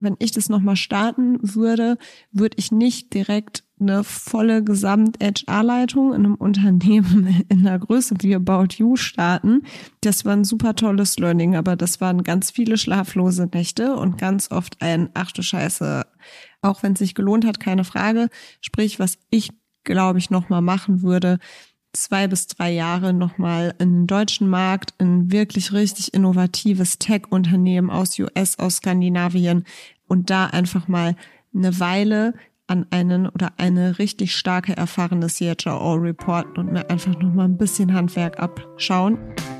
Wenn ich das nochmal starten würde, würde ich nicht direkt eine volle Gesamt-HR-Leitung in einem Unternehmen in einer Größe wie About You starten. Das war ein super tolles Learning, aber das waren ganz viele schlaflose Nächte und ganz oft ein, ach du Scheiße, auch wenn es sich gelohnt hat, keine Frage. Sprich, was ich, glaube ich, nochmal machen würde, 2 bis 3 Jahre nochmal in den deutschen Markt, ein wirklich richtig innovatives Tech-Unternehmen aus US, aus Skandinavien und da einfach mal eine Weile an einen oder eine richtig starke, erfahrene CHRO reporten und mir einfach nochmal ein bisschen Handwerk abschauen.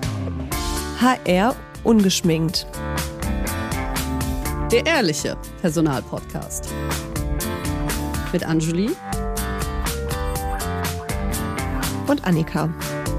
HR ungeschminkt. Der ehrliche Personalpodcast. Mit Anjuli und Annika.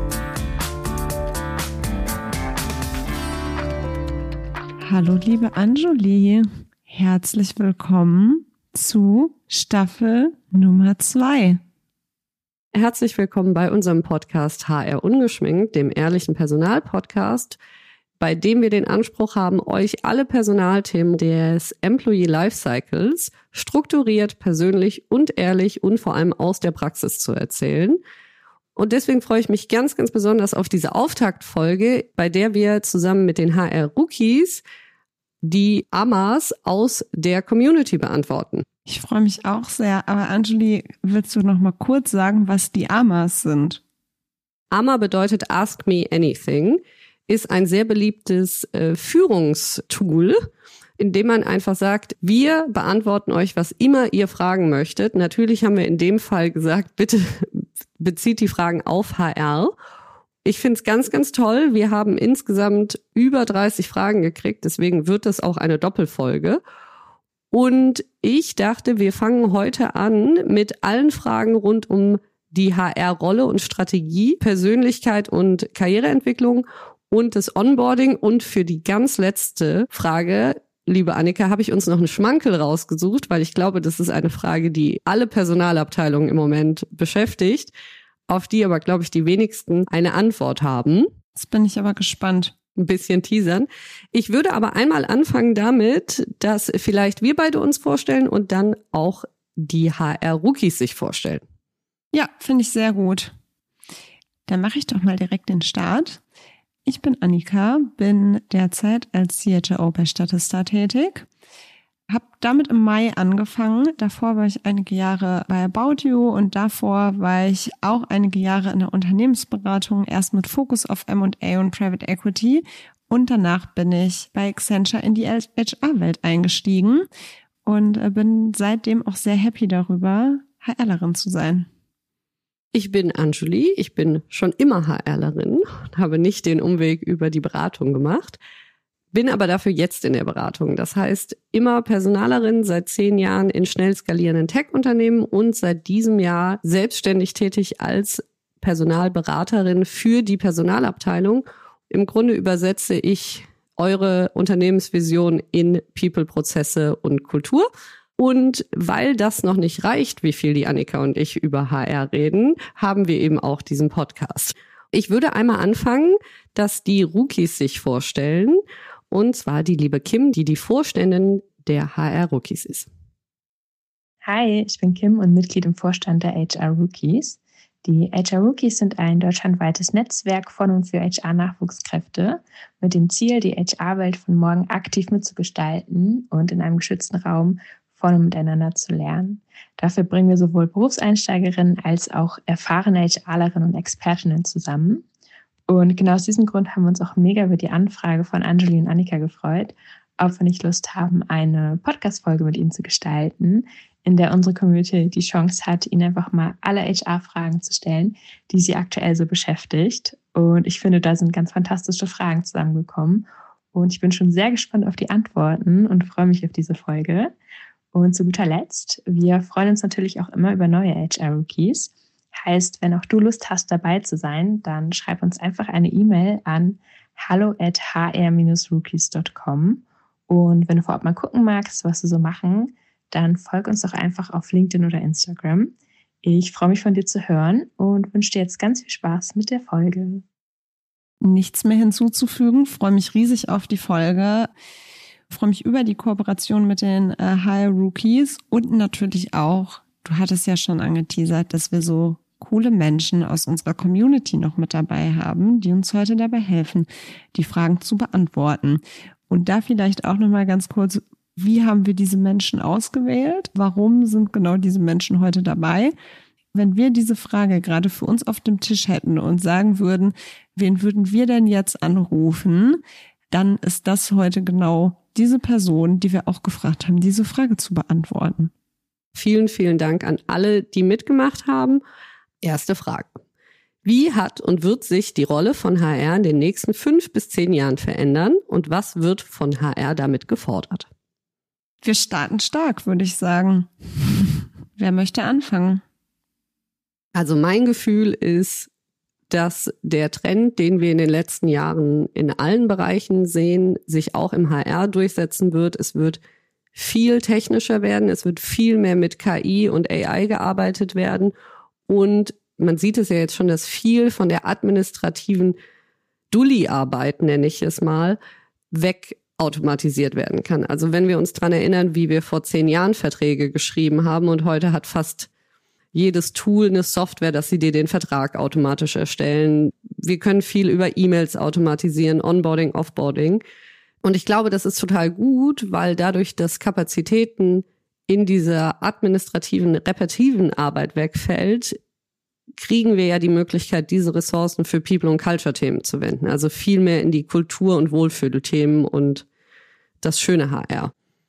Hallo liebe Anjuli, herzlich willkommen zu Staffel Nummer 2. Herzlich willkommen bei unserem Podcast HR ungeschminkt, dem ehrlichen Personalpodcast, bei dem wir den Anspruch haben, euch alle Personalthemen des Employee Lifecycles strukturiert, persönlich und ehrlich und vor allem aus der Praxis zu erzählen. Und deswegen freue ich mich ganz, ganz besonders auf diese Auftaktfolge, bei der wir zusammen mit den HR-Rookies die AMAs aus der Community beantworten. Ich freue mich auch sehr, aber Anjuli, willst du noch mal kurz sagen, was die AMAs sind? AMA bedeutet Ask Me Anything, ist ein sehr beliebtes Führungstool, in dem man einfach sagt, wir beantworten euch, was immer ihr fragen möchtet. Natürlich haben wir in dem Fall gesagt, bitte bezieht die Fragen auf HR. Ich finde es ganz, ganz toll. Wir haben insgesamt über 30 Fragen gekriegt, deswegen wird das auch eine Doppelfolge. Und ich dachte, wir fangen heute an mit allen Fragen rund um die HR-Rolle und Strategie, Persönlichkeit und Karriereentwicklung und das Onboarding. Und für die ganz letzte Frage, liebe Annika, habe ich uns noch einen Schmankerl rausgesucht, weil ich glaube, das ist eine Frage, die alle Personalabteilungen im Moment beschäftigt, auf die aber, glaube ich, die wenigsten eine Antwort haben. Jetzt bin ich aber gespannt. Ein bisschen teasern. Ich würde aber einmal anfangen damit, dass vielleicht wir beide uns vorstellen und dann auch die HR-Rookies sich vorstellen. Ja, finde ich sehr gut. Dann mache ich doch mal direkt den Start. Ich bin Annika, bin derzeit als CHRO bei Statista tätig. Habe damit im Mai angefangen. Davor war ich einige Jahre bei About You und davor war ich auch einige Jahre in der Unternehmensberatung, erst mit Fokus auf M&A und Private Equity. Und danach bin ich bei Accenture in die HR-Welt eingestiegen und bin seitdem auch sehr happy darüber, HRlerin zu sein. Ich bin Anjuli, ich bin schon immer HRlerin, habe nicht den Umweg über die Beratung gemacht, bin aber dafür jetzt in der Beratung. Das heißt, immer Personalerin, seit 10 Jahren in schnell skalierenden Tech-Unternehmen und seit diesem Jahr selbstständig tätig als Personalberaterin für die Personalabteilung. Im Grunde übersetze ich eure Unternehmensvision in People, Prozesse und Kultur. Und weil das noch nicht reicht, wie viel die Annika und ich über HR reden, haben wir eben auch diesen Podcast. Ich würde einmal anfangen, dass die Rookies sich vorstellen. Und zwar die liebe Kim, die Vorständin der HR-Rookies ist. Hi, ich bin Kim und Mitglied im Vorstand der HR-Rookies. Die HR-Rookies sind ein deutschlandweites Netzwerk von und für HR-Nachwuchskräfte mit dem Ziel, die HR-Welt von morgen aktiv mitzugestalten und in einem geschützten Raum von und miteinander zu lernen. Dafür bringen wir sowohl Berufseinsteigerinnen als auch erfahrene HRlerinnen und Expertinnen zusammen. Und genau aus diesem Grund haben wir uns auch mega über die Anfrage von Anjuli und Annika gefreut, ob wir nicht Lust haben, eine Podcast-Folge mit ihnen zu gestalten, in der unsere Community die Chance hat, ihnen einfach mal alle HR-Fragen zu stellen, die sie aktuell so beschäftigt. Und ich finde, da sind ganz fantastische Fragen zusammengekommen. Und ich bin schon sehr gespannt auf die Antworten und freue mich auf diese Folge. Und zu guter Letzt, wir freuen uns natürlich auch immer über neue HR-Rookies. Heißt, wenn auch du Lust hast, dabei zu sein, dann schreib uns einfach eine E-Mail an hallo@hr-rookies.com. Und wenn du vorab mal gucken magst, was wir so machen, dann folg uns doch einfach auf LinkedIn oder Instagram. Ich freue mich von dir zu hören und wünsche dir jetzt ganz viel Spaß mit der Folge. Nichts mehr hinzuzufügen, freue mich riesig auf die Folge. Ich freue mich über die Kooperation mit den Hire Rookies und natürlich auch, du hattest ja schon angeteasert, dass wir so coole Menschen aus unserer Community noch mit dabei haben, die uns heute dabei helfen, die Fragen zu beantworten. Und da vielleicht auch nochmal ganz kurz, wie haben wir diese Menschen ausgewählt? Warum sind genau diese Menschen heute dabei? Wenn wir diese Frage gerade für uns auf dem Tisch hätten und sagen würden, wen würden wir denn jetzt anrufen, dann ist das heute genau diese Person, die wir auch gefragt haben, diese Frage zu beantworten. Vielen, vielen Dank an alle, die mitgemacht haben. Erste Frage. Wie hat und wird sich die Rolle von HR in den nächsten 5 bis 10 Jahren verändern und was wird von HR damit gefordert? Wir starten stark, würde ich sagen. Wer möchte anfangen? Also mein Gefühl ist, dass der Trend, den wir in den letzten Jahren in allen Bereichen sehen, sich auch im HR durchsetzen wird. Es wird viel technischer werden, es wird viel mehr mit KI und AI gearbeitet werden und man sieht es ja jetzt schon, dass viel von der administrativen Dulli-Arbeit, nenne ich es mal, wegautomatisiert werden kann. Also wenn wir uns dran erinnern, wie wir vor 10 Jahren Verträge geschrieben haben und heute hat fast jedes Tool eine Software, dass sie dir den Vertrag automatisch erstellen. Wir können viel über E-Mails automatisieren, Onboarding, Offboarding. Und ich glaube, das ist total gut, weil dadurch, dass Kapazitäten in dieser administrativen, repetitiven Arbeit wegfällt, kriegen wir ja die Möglichkeit, diese Ressourcen für People- und Culture-Themen zu wenden. Also viel mehr in die Kultur- und Wohlfühlthemen und das schöne HR.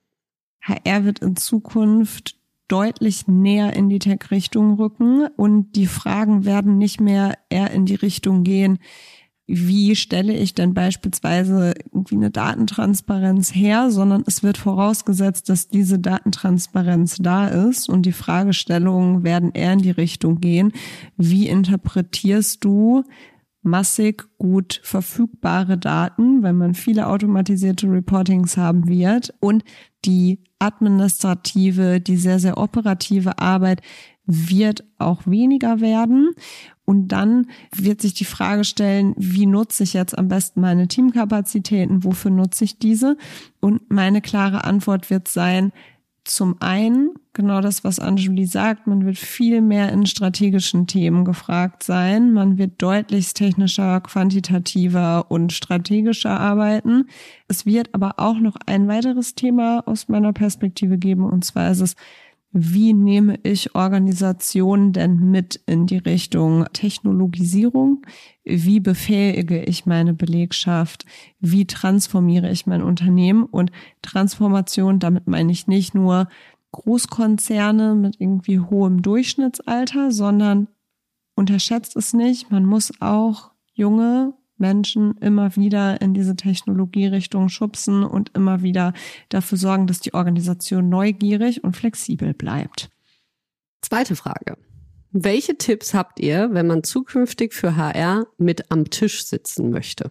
HR wird in Zukunft deutlich näher in die Tech-Richtung rücken und die Fragen werden nicht mehr eher in die Richtung gehen, wie stelle ich denn beispielsweise irgendwie eine Datentransparenz her, sondern es wird vorausgesetzt, dass diese Datentransparenz da ist und die Fragestellungen werden eher in die Richtung gehen, wie interpretierst du massig gut verfügbare Daten, weil man viele automatisierte Reportings haben wird und die administrative, die sehr, sehr operative Arbeit wird auch weniger werden. Und dann wird sich die Frage stellen, wie nutze ich jetzt am besten meine Teamkapazitäten, wofür nutze ich diese? Und meine klare Antwort wird sein, zum einen, genau das, was Anjuli sagt, man wird viel mehr in strategischen Themen gefragt sein. Man wird deutlich technischer, quantitativer und strategischer arbeiten. Es wird aber auch noch ein weiteres Thema aus meiner Perspektive geben, und zwar ist es, wie nehme ich Organisationen denn mit in die Richtung Technologisierung? Wie befähige ich meine Belegschaft? Wie transformiere ich mein Unternehmen? Und Transformation, damit meine ich nicht nur Großkonzerne mit irgendwie hohem Durchschnittsalter, sondern unterschätzt es nicht, man muss auch junge Menschen immer wieder in diese Technologierichtung schubsen und immer wieder dafür sorgen, dass die Organisation neugierig und flexibel bleibt. Zweite Frage. Welche Tipps habt ihr, wenn man zukünftig für HR mit am Tisch sitzen möchte?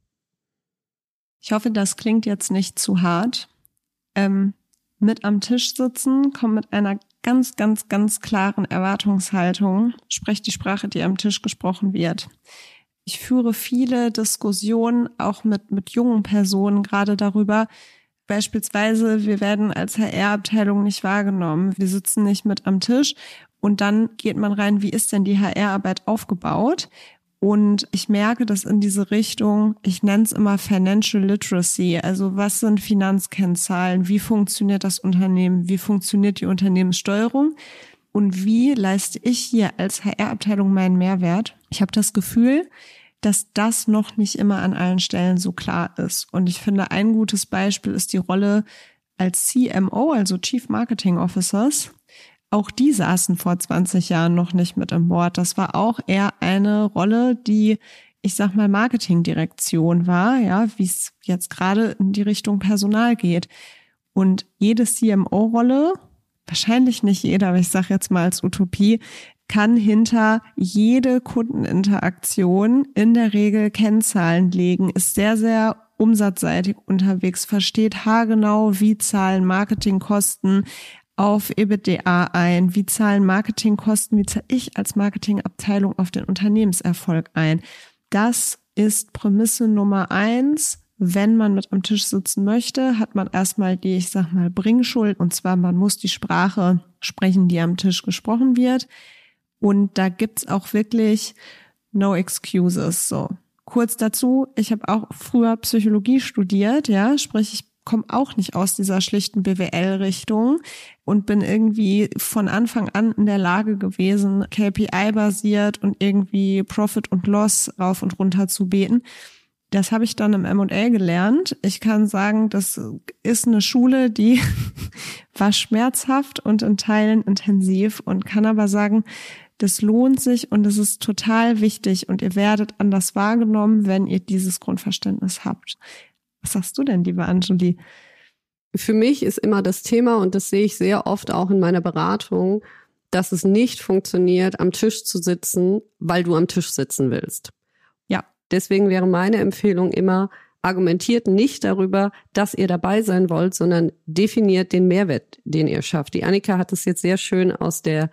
Ich hoffe, das klingt jetzt nicht zu hart. Mit am Tisch sitzen kommt mit einer ganz, ganz, ganz klaren Erwartungshaltung. Sprecht die Sprache, die am Tisch gesprochen wird. Ich führe viele Diskussionen auch mit jungen Personen gerade darüber. Beispielsweise, wir werden als HR-Abteilung nicht wahrgenommen. Wir sitzen nicht mit am Tisch und dann geht man rein, wie ist denn die HR-Arbeit aufgebaut? Und ich merke, dass in diese Richtung, ich nenne es immer Financial Literacy, also was sind Finanzkennzahlen, wie funktioniert das Unternehmen, wie funktioniert die Unternehmenssteuerung und wie leiste ich hier als HR-Abteilung meinen Mehrwert? Ich habe das Gefühl, dass das noch nicht immer an allen Stellen so klar ist. Und ich finde, ein gutes Beispiel ist die Rolle als CMO, also Chief Marketing Officers. Auch die saßen vor 20 Jahren noch nicht mit im Board. Das war auch eher eine Rolle, die, ich sag mal, Marketingdirektion war, ja, wie es jetzt gerade in die Richtung Personal geht. Und jede CMO-Rolle, wahrscheinlich nicht jeder, aber ich sage jetzt mal als Utopie, kann hinter jede Kundeninteraktion in der Regel Kennzahlen legen, ist sehr, sehr umsatzseitig unterwegs, versteht haargenau, wie zahlen Marketingkosten auf EBITDA ein, wie zahlen Marketingkosten, wie zahle ich als Marketingabteilung auf den Unternehmenserfolg ein. Das ist Prämisse Nummer 1, wenn man mit am Tisch sitzen möchte, hat man erstmal die, ich sag mal, Bringschuld. Und zwar, man muss die Sprache sprechen, die am Tisch gesprochen wird. Und da gibt's auch wirklich no excuses. So, kurz dazu, ich habe auch früher Psychologie studiert, ja, sprich, ich komme auch nicht aus dieser schlichten BWL-Richtung und bin irgendwie von Anfang an in der Lage gewesen, KPI-basiert und irgendwie Profit und Loss rauf und runter zu beten. Das habe ich dann im M&A gelernt. Ich kann sagen, das ist eine Schule, die war schmerzhaft und in Teilen intensiv und kann aber sagen, das lohnt sich und es ist total wichtig und ihr werdet anders wahrgenommen, wenn ihr dieses Grundverständnis habt. Was sagst du denn, liebe Anjuli? Für mich ist immer das Thema, und das sehe ich sehr oft auch in meiner Beratung, dass es nicht funktioniert, am Tisch zu sitzen, weil du am Tisch sitzen willst. Ja. Deswegen wäre meine Empfehlung immer, argumentiert nicht darüber, dass ihr dabei sein wollt, sondern definiert den Mehrwert, den ihr schafft. Die Annika hat es jetzt sehr schön aus der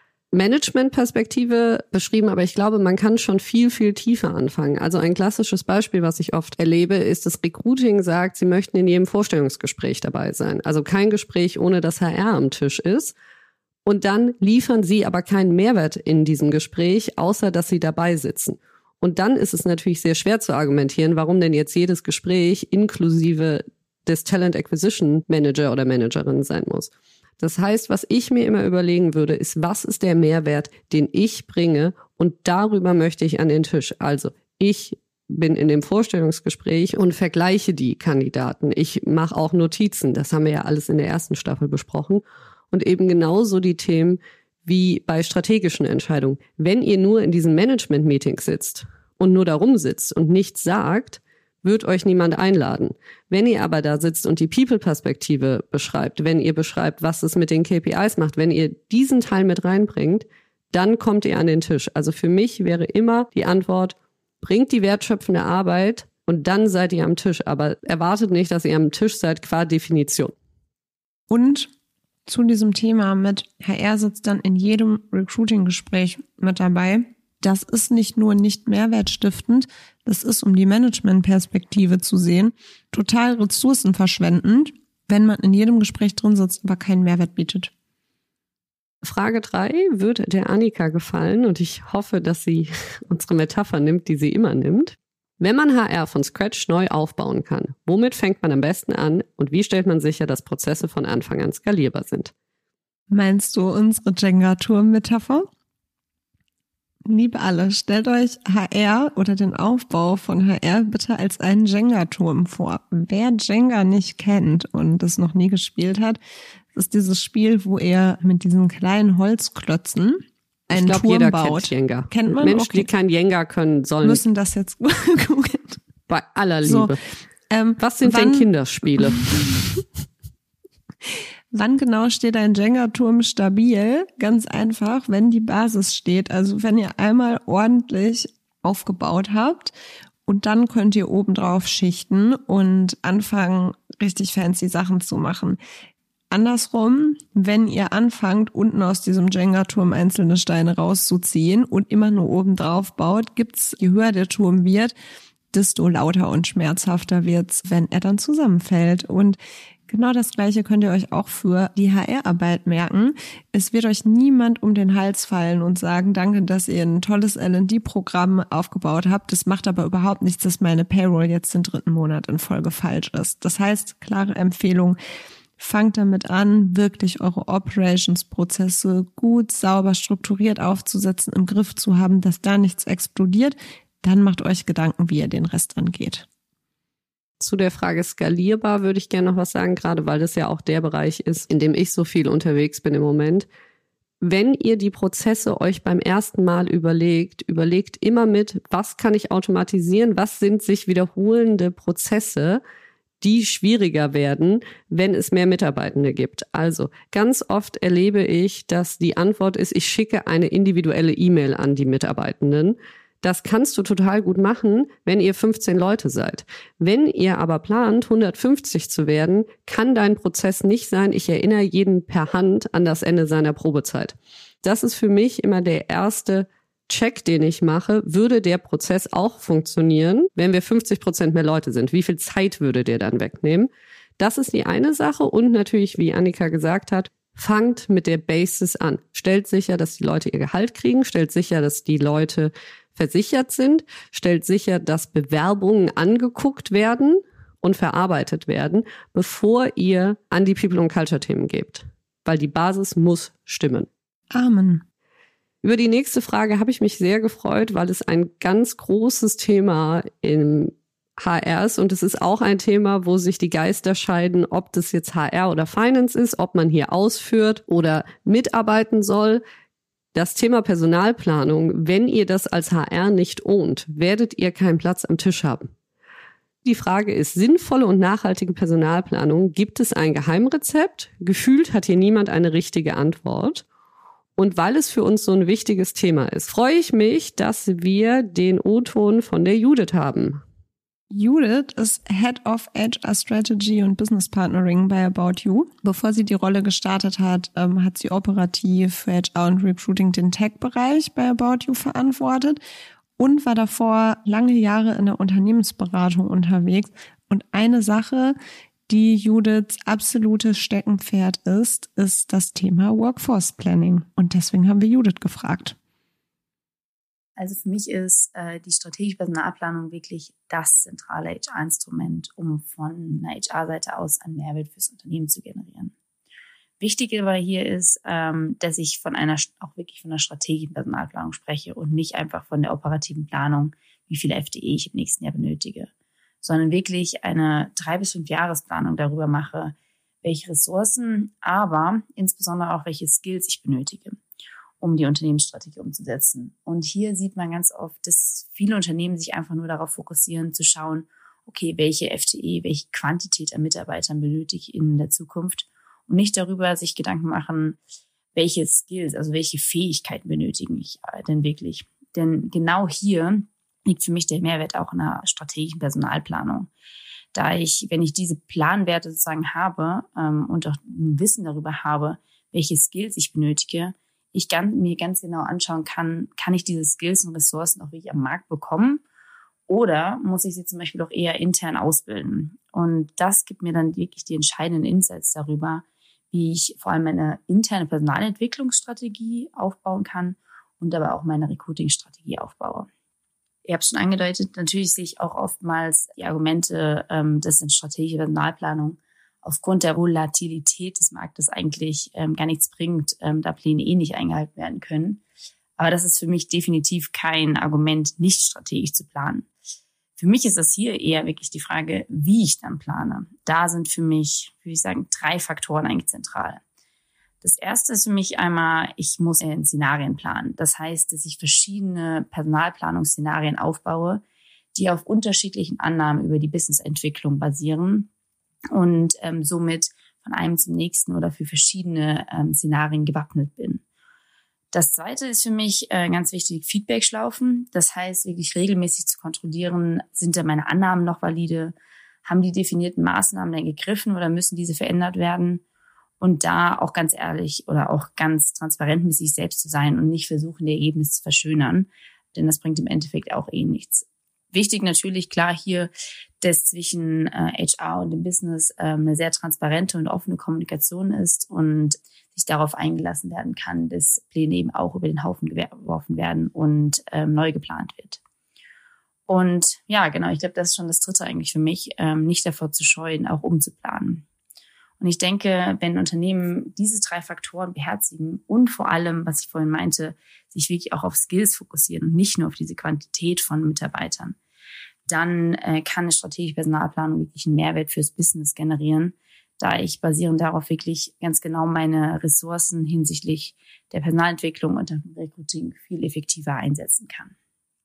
Management-Perspektive beschrieben, aber ich glaube, man kann schon viel, viel tiefer anfangen. Also ein klassisches Beispiel, was ich oft erlebe, ist, dass Recruiting sagt, sie möchten in jedem Vorstellungsgespräch dabei sein. Also kein Gespräch, ohne dass HR am Tisch ist. Und dann liefern sie aber keinen Mehrwert in diesem Gespräch, außer dass sie dabei sitzen. Und dann ist es natürlich sehr schwer zu argumentieren, warum denn jetzt jedes Gespräch inklusive des Talent Acquisition Manager oder Managerin sein muss. Das heißt, was ich mir immer überlegen würde, ist, was ist der Mehrwert, den ich bringe, und darüber möchte ich an den Tisch. Also ich bin in dem Vorstellungsgespräch und vergleiche die Kandidaten. Ich mache auch Notizen, das haben wir ja alles in der ersten Staffel besprochen. Und eben genauso die Themen wie bei strategischen Entscheidungen. Wenn ihr nur in diesen Management-Meetings sitzt und nur darum sitzt und nichts sagt, wird euch niemand einladen. Wenn ihr aber da sitzt und die People-Perspektive beschreibt, wenn ihr beschreibt, was es mit den KPIs macht, wenn ihr diesen Teil mit reinbringt, dann kommt ihr an den Tisch. Also für mich wäre immer die Antwort, bringt die wertschöpfende Arbeit und dann seid ihr am Tisch. Aber erwartet nicht, dass ihr am Tisch seid qua Definition. Und zu diesem Thema mit HR sitzt dann in jedem Recruiting-Gespräch mit dabei. Das ist nicht nur nicht mehrwertstiftend, das ist, um die Management-Perspektive zu sehen, total ressourcenverschwendend, wenn man in jedem Gespräch drin sitzt, aber keinen Mehrwert bietet. Frage 3 wird der Annika gefallen und ich hoffe, dass sie unsere Metapher nimmt, die sie immer nimmt. Wenn man HR von Scratch neu aufbauen kann, womit fängt man am besten an und wie stellt man sicher, dass Prozesse von Anfang an skalierbar sind? Meinst du unsere Jenga-Turm-Metapher? Liebe alle, stellt euch HR oder den Aufbau von HR bitte als einen Jenga-Turm vor. Wer Jenga nicht kennt und es noch nie gespielt hat, ist dieses Spiel, wo ihr mit diesen kleinen Holzklötzen einen Turm jeder baut. Kennt Jenga. Kennt man? Menschen, okay. Die kein Jenga können, sollen müssen das jetzt googeln. Bei aller Liebe. So, was sind denn Kinderspiele? Wann genau steht ein Jenga-Turm stabil? Ganz einfach, wenn die Basis steht. Also wenn ihr einmal ordentlich aufgebaut habt und dann könnt ihr obendrauf schichten und anfangen, richtig fancy Sachen zu machen. Andersrum, wenn ihr anfangt, unten aus diesem Jenga-Turm einzelne Steine rauszuziehen und immer nur oben drauf baut, je höher der Turm wird, desto lauter und schmerzhafter wird's, wenn er dann zusammenfällt. Und genau das Gleiche könnt ihr euch auch für die HR-Arbeit merken. Es wird euch niemand um den Hals fallen und sagen, danke, dass ihr ein tolles L&D-Programm aufgebaut habt. Das macht aber überhaupt nichts, dass meine Payroll jetzt den 3. Monat in Folge falsch ist. Das heißt, klare Empfehlung, fangt damit an, wirklich eure Operations-Prozesse gut, sauber, strukturiert aufzusetzen, im Griff zu haben, dass da nichts explodiert. Dann macht euch Gedanken, wie ihr den Rest angeht. Zu der Frage skalierbar würde ich gerne noch was sagen, gerade weil das ja auch der Bereich ist, in dem ich so viel unterwegs bin im Moment. Wenn ihr die Prozesse euch beim ersten Mal überlegt immer mit, was kann ich automatisieren, was sind sich wiederholende Prozesse, die schwieriger werden, wenn es mehr Mitarbeitende gibt. Also ganz oft erlebe ich, dass die Antwort ist, ich schicke eine individuelle E-Mail an die Mitarbeitenden. Das kannst du total gut machen, wenn ihr 15 Leute seid. Wenn ihr aber plant, 150 zu werden, kann dein Prozess nicht sein, ich erinnere jeden per Hand an das Ende seiner Probezeit. Das ist für mich immer der erste Check, den ich mache, würde der Prozess auch funktionieren, wenn wir 50% mehr Leute sind? Wie viel Zeit würde der dann wegnehmen? Das ist die eine Sache. Und natürlich, wie Annika gesagt hat, fangt mit der Basis an. Stellt sicher, dass die Leute ihr Gehalt kriegen. Stellt sicher, dass die Leute versichert sind. Stellt sicher, dass Bewerbungen angeguckt werden und verarbeitet werden, bevor ihr an die People- und Culture-Themen gebt. Weil die Basis muss stimmen. Amen. Über die nächste Frage habe ich mich sehr gefreut, weil es ein ganz großes Thema im HR ist und es ist auch ein Thema, wo sich die Geister scheiden, ob das jetzt HR oder Finance ist, ob man hier ausführt oder mitarbeiten soll. Das Thema Personalplanung, wenn ihr das als HR nicht ownt, werdet ihr keinen Platz am Tisch haben. Die Frage ist, sinnvolle und nachhaltige Personalplanung, gibt es ein Geheimrezept? Gefühlt hat hier niemand eine richtige Antwort. Und weil es für uns so ein wichtiges Thema ist, freue ich mich, dass wir den O-Ton von der Judith haben. Judith ist Head of HR Strategy und Business Partnering bei About You. Bevor sie die Rolle gestartet hat, hat sie operativ für HR und Recruiting den Tech-Bereich bei About You verantwortet und war davor lange Jahre in der Unternehmensberatung unterwegs. Und eine Sache, die Judiths absolutes Steckenpferd ist das Thema Workforce Planning. Und deswegen haben wir Judith gefragt. Also für mich ist die strategische Personalplanung wirklich das zentrale HR-Instrument, um von einer HR-Seite aus einen Mehrwert fürs Unternehmen zu generieren. Wichtig dabei hier ist, dass ich auch wirklich von einer strategischen Personalplanung spreche und nicht einfach von der operativen Planung, wie viele FTE ich im nächsten Jahr benötige, sondern wirklich eine 3 bis 5 Jahresplanung darüber mache, welche Ressourcen, aber insbesondere auch welche Skills ich benötige, um die Unternehmensstrategie umzusetzen. Und hier sieht man ganz oft, dass viele Unternehmen sich einfach nur darauf fokussieren, zu schauen, okay, welche FTE, welche Quantität an Mitarbeitern benötige ich in der Zukunft und nicht darüber sich Gedanken machen, welche Skills, also welche Fähigkeiten benötige ich denn wirklich. Denn genau hier liegt für mich der Mehrwert auch in einer strategischen Personalplanung. Da ich, wenn ich diese Planwerte sozusagen habe und auch ein Wissen darüber habe, welche Skills ich benötige, ich mir ganz genau anschauen kann ich diese Skills und Ressourcen auch wirklich am Markt bekommen oder muss ich sie zum Beispiel auch eher intern ausbilden? Und das gibt mir dann wirklich die entscheidenden Insights darüber, wie ich vor allem meine interne Personalentwicklungsstrategie aufbauen kann und aber auch meine Recruiting-Strategie aufbaue. Ihr habt schon angedeutet, natürlich sehe ich auch oftmals die Argumente, dass in strategischer Personalplanung aufgrund der Volatilität des Marktes eigentlich gar nichts bringt, da Pläne nicht eingehalten werden können. Aber das ist für mich definitiv kein Argument, nicht strategisch zu planen. Für mich ist das hier eher wirklich die Frage, wie ich dann plane. Da sind für mich, würde ich sagen, 3 Faktoren eigentlich zentral. Das erste ist für mich einmal, ich muss in Szenarien planen. Das heißt, dass ich verschiedene Personalplanungsszenarien aufbaue, die auf unterschiedlichen Annahmen über die Businessentwicklung basieren und somit von einem zum nächsten oder für verschiedene Szenarien gewappnet bin. Das zweite ist für mich ganz wichtig, Feedback-Schlaufen. Das heißt, wirklich regelmäßig zu kontrollieren, sind da meine Annahmen noch valide? Haben die definierten Maßnahmen denn gegriffen oder müssen diese verändert werden? Und da auch ganz ehrlich oder auch ganz transparent mit sich selbst zu sein und nicht versuchen, die Ergebnisse zu verschönern. Denn das bringt im Endeffekt auch nichts. Wichtig natürlich, klar hier, dass zwischen HR und dem Business eine sehr transparente und offene Kommunikation ist und sich darauf eingelassen werden kann, dass Pläne eben auch über den Haufen geworfen werden und neu geplant wird. Und ja, genau, ich glaube, das ist schon das Dritte eigentlich für mich, nicht davor zu scheuen, auch umzuplanen. Und ich denke, wenn Unternehmen diese 3 Faktoren beherzigen und vor allem, was ich vorhin meinte, sich wirklich auch auf Skills fokussieren und nicht nur auf diese Quantität von Mitarbeitern, dann kann eine strategische Personalplanung wirklich einen Mehrwert fürs Business generieren, da ich basierend darauf wirklich ganz genau meine Ressourcen hinsichtlich der Personalentwicklung und dem Recruiting viel effektiver einsetzen kann.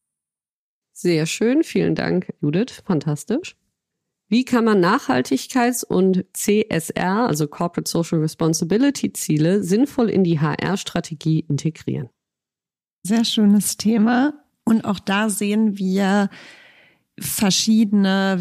Sehr schön, vielen Dank, Judith, fantastisch. Wie kann man Nachhaltigkeits- und CSR, also Corporate Social Responsibility Ziele, sinnvoll in die HR-Strategie integrieren? Sehr schönes Thema. Und auch da sehen wir verschiedene,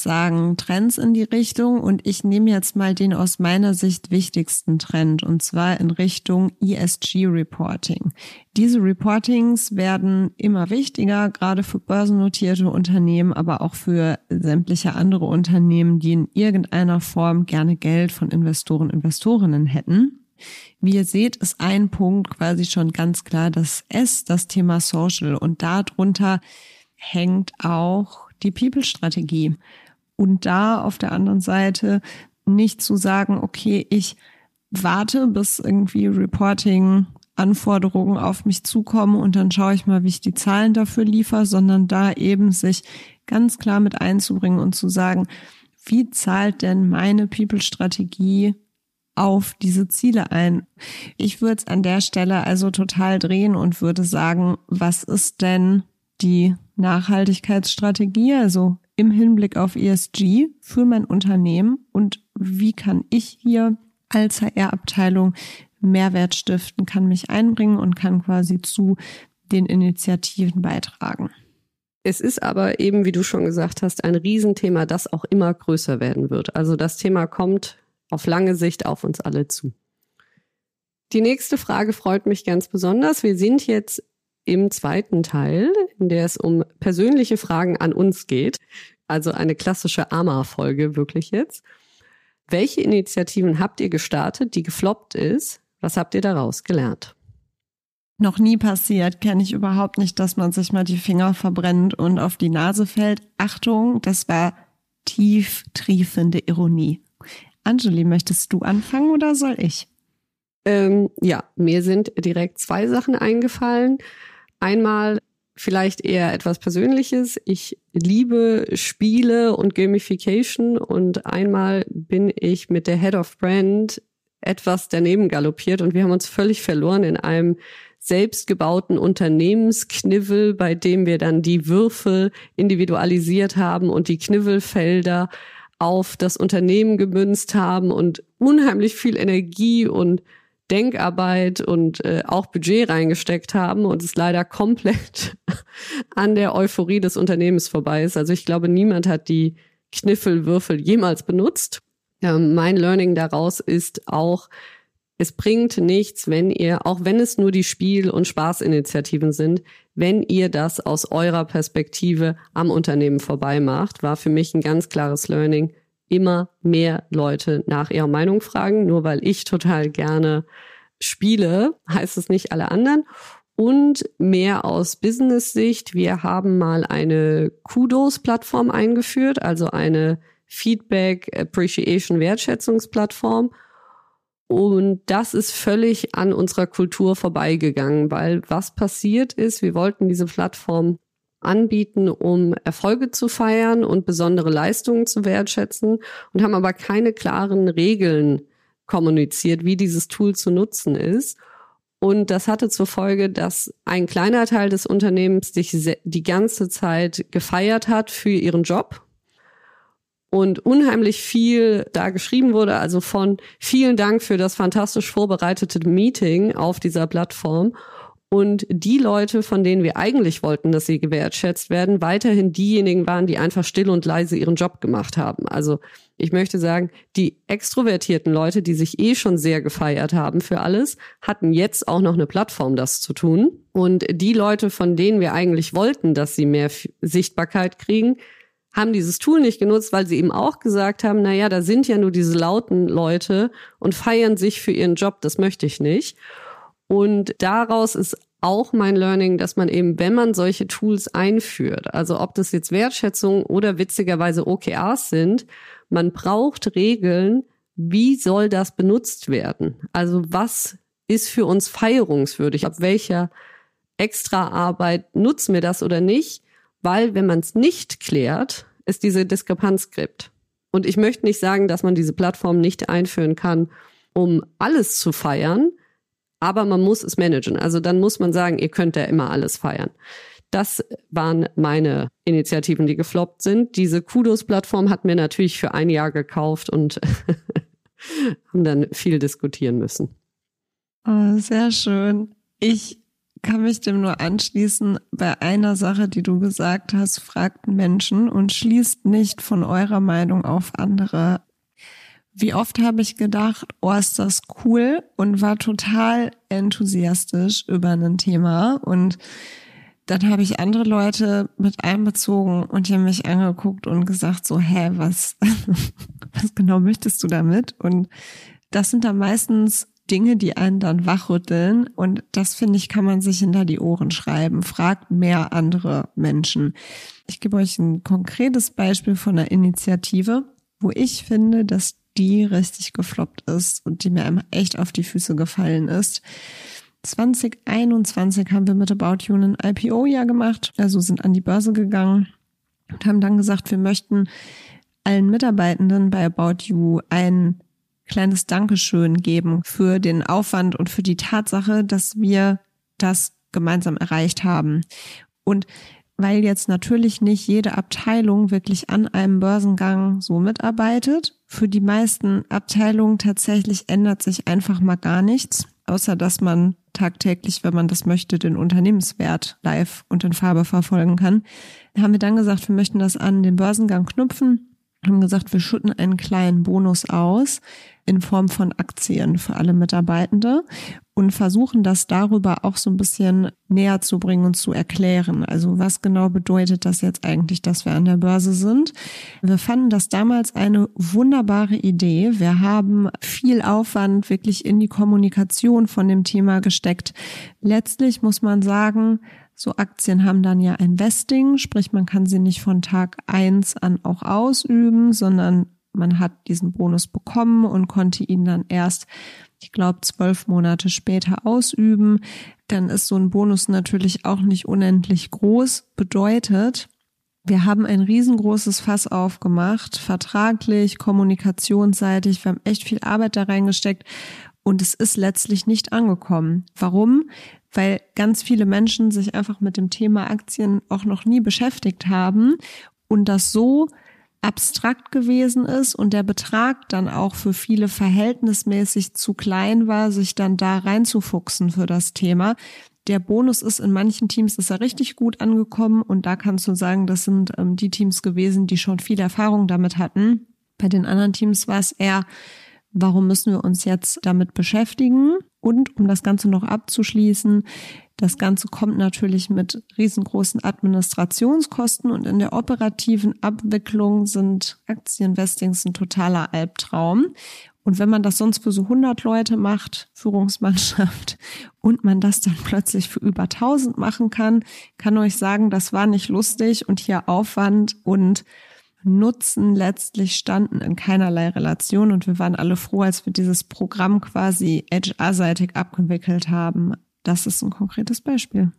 Trends in die Richtung, und ich nehme jetzt mal den aus meiner Sicht wichtigsten Trend, und zwar in Richtung ESG-Reporting. Diese Reportings werden immer wichtiger, gerade für börsennotierte Unternehmen, aber auch für sämtliche andere Unternehmen, die in irgendeiner Form gerne Geld von Investorinnen hätten. Wie ihr seht, ist ein Punkt quasi schon ganz klar das Thema Social, und darunter hängt auch die People-Strategie. Und da auf der anderen Seite nicht zu sagen, okay, ich warte, bis irgendwie Reporting-Anforderungen auf mich zukommen und dann schaue ich mal, wie ich die Zahlen dafür liefere, sondern da eben sich ganz klar mit einzubringen und zu sagen, wie zahlt denn meine People-Strategie auf diese Ziele ein? Ich würde es an der Stelle also total drehen und würde sagen, was ist denn die Nachhaltigkeitsstrategie, also im Hinblick auf ESG für mein Unternehmen, und wie kann ich hier als HR-Abteilung Mehrwert stiften, kann mich einbringen und kann quasi zu den Initiativen beitragen. Es ist aber eben, wie du schon gesagt hast, ein Riesenthema, das auch immer größer werden wird. Also das Thema kommt auf lange Sicht auf uns alle zu. Die nächste Frage freut mich ganz besonders. Wir sind jetzt im zweiten Teil, in der es um persönliche Fragen an uns geht. Also eine klassische AMA-Folge wirklich jetzt. Welche Initiativen habt ihr gestartet, die gefloppt ist? Was habt ihr daraus gelernt? Noch nie passiert, kenne ich überhaupt nicht, dass man sich mal die Finger verbrennt und auf die Nase fällt. Achtung, das war tief triefende Ironie. Anjali, möchtest du anfangen oder soll ich? Ja, mir sind direkt zwei Sachen eingefallen. Einmal vielleicht eher etwas Persönliches. Ich liebe Spiele und Gamification, und einmal bin ich mit der Head of Brand etwas daneben galoppiert und wir haben uns völlig verloren in einem selbstgebauten Unternehmensknivel, bei dem wir dann die Würfel individualisiert haben und die Knivelfelder auf das Unternehmen gemünzt haben und unheimlich viel Energie und Denkarbeit und auch Budget reingesteckt haben und es leider komplett an der Euphorie des Unternehmens vorbei ist. Also ich glaube, niemand hat die Kniffelwürfel jemals benutzt. Mein Learning daraus ist auch, es bringt nichts, wenn ihr, auch wenn es nur die Spiel- und Spaßinitiativen sind, wenn ihr das aus eurer Perspektive am Unternehmen vorbei macht, war für mich ein ganz klares Learning. Immer mehr Leute nach ihrer Meinung fragen. Nur weil ich total gerne spiele, heißt es nicht alle anderen. Und mehr aus Business-Sicht. Wir haben mal eine Kudos-Plattform eingeführt, also eine Feedback, Appreciation, Wertschätzungsplattform. Und das ist völlig an unserer Kultur vorbeigegangen, weil was passiert ist, wir wollten diese Plattform anbieten, um Erfolge zu feiern und besondere Leistungen zu wertschätzen und haben aber keine klaren Regeln kommuniziert, wie dieses Tool zu nutzen ist. Und das hatte zur Folge, dass ein kleiner Teil des Unternehmens sich die ganze Zeit gefeiert hat für ihren Job und unheimlich viel da geschrieben wurde, also von vielen Dank für das fantastisch vorbereitete Meeting auf dieser Plattform. Und die Leute, von denen wir eigentlich wollten, dass sie gewertschätzt werden, weiterhin diejenigen waren, die einfach still und leise ihren Job gemacht haben. Also ich möchte sagen, die extrovertierten Leute, die sich schon sehr gefeiert haben für alles, hatten jetzt auch noch eine Plattform, das zu tun. Und die Leute, von denen wir eigentlich wollten, dass sie mehr Sichtbarkeit kriegen, haben dieses Tool nicht genutzt, weil sie eben auch gesagt haben, naja, da sind ja nur diese lauten Leute und feiern sich für ihren Job, das möchte ich nicht. Und daraus ist auch mein Learning, dass man eben, wenn man solche Tools einführt, also ob das jetzt Wertschätzung oder witzigerweise OKRs sind, man braucht Regeln, wie soll das benutzt werden? Also was ist für uns feierungswürdig? Ab welcher Extraarbeit nutzen wir das oder nicht? Weil wenn man es nicht klärt, es diese Diskrepanz gibt. Und ich möchte nicht sagen, dass man diese Plattform nicht einführen kann, um alles zu feiern, aber man muss es managen. Also dann muss man sagen, ihr könnt ja immer alles feiern. Das waren meine Initiativen, die gefloppt sind. Diese Kudos-Plattform hat mir natürlich für ein Jahr gekauft und haben dann viel diskutieren müssen. Oh, sehr schön. Ich kann mich dem nur anschließen. Bei einer Sache, die du gesagt hast, fragt Menschen und schließt nicht von eurer Meinung auf andere. Wie oft habe ich gedacht, oh, ist das cool, und war total enthusiastisch über ein Thema, und dann habe ich andere Leute mit einbezogen und die haben mich angeguckt und gesagt so, was genau möchtest du damit? Und das sind dann meistens Dinge, die einen dann wachrütteln, und das, finde ich, kann man sich hinter die Ohren schreiben. Fragt mehr andere Menschen. Ich gebe euch ein konkretes Beispiel von einer Initiative, wo ich finde, dass die richtig gefloppt ist und die mir einfach echt auf die Füße gefallen ist. 2021 haben wir mit About You ein IPO-Jahr gemacht, also sind an die Börse gegangen und haben dann gesagt, wir möchten allen Mitarbeitenden bei About You ein kleines Dankeschön geben für den Aufwand und für die Tatsache, dass wir das gemeinsam erreicht haben. Und weil jetzt natürlich nicht jede Abteilung wirklich an einem Börsengang so mitarbeitet, für die meisten Abteilungen tatsächlich ändert sich einfach mal gar nichts, außer dass man tagtäglich, wenn man das möchte, den Unternehmenswert live und in Farbe verfolgen kann, haben wir dann gesagt, wir möchten das an den Börsengang knüpfen, haben gesagt, wir schütten einen kleinen Bonus aus in Form von Aktien für alle Mitarbeitende und versuchen das darüber auch so ein bisschen näher zu bringen und zu erklären. Also was genau bedeutet das jetzt eigentlich, dass wir an der Börse sind? Wir fanden das damals eine wunderbare Idee. Wir haben viel Aufwand wirklich in die Kommunikation von dem Thema gesteckt. Letztlich muss man sagen, so Aktien haben dann ja ein Vesting, sprich man kann sie nicht von Tag 1 an auch ausüben, sondern man hat diesen Bonus bekommen und konnte ihn dann erst, ich glaube, 12 Monate später ausüben. Dann ist so ein Bonus natürlich auch nicht unendlich groß. Bedeutet, wir haben ein riesengroßes Fass aufgemacht, vertraglich, kommunikationsseitig. Wir haben echt viel Arbeit da reingesteckt und es ist letztlich nicht angekommen. Warum? Weil ganz viele Menschen sich einfach mit dem Thema Aktien auch noch nie beschäftigt haben und das so abstrakt gewesen ist und der Betrag dann auch für viele verhältnismäßig zu klein war, sich dann da reinzufuchsen für das Thema. Der Bonus ist in manchen Teams ist er richtig gut angekommen und da kannst du sagen, das sind die Teams gewesen, die schon viel Erfahrung damit hatten. Bei den anderen Teams war es eher, warum müssen wir uns jetzt damit beschäftigen? Und um das Ganze noch abzuschließen, das Ganze kommt natürlich mit riesengroßen Administrationskosten und in der operativen Abwicklung sind Aktienvestings ein totaler Albtraum. Und wenn man das sonst für so 100 Leute macht, Führungsmannschaft, und man das dann plötzlich für über 1000 machen kann euch sagen, das war nicht lustig und hier Aufwand und Nutzen letztlich standen in keinerlei Relation und wir waren alle froh, als wir dieses Programm quasi HR-seitig abgewickelt haben. Das ist ein konkretes Beispiel.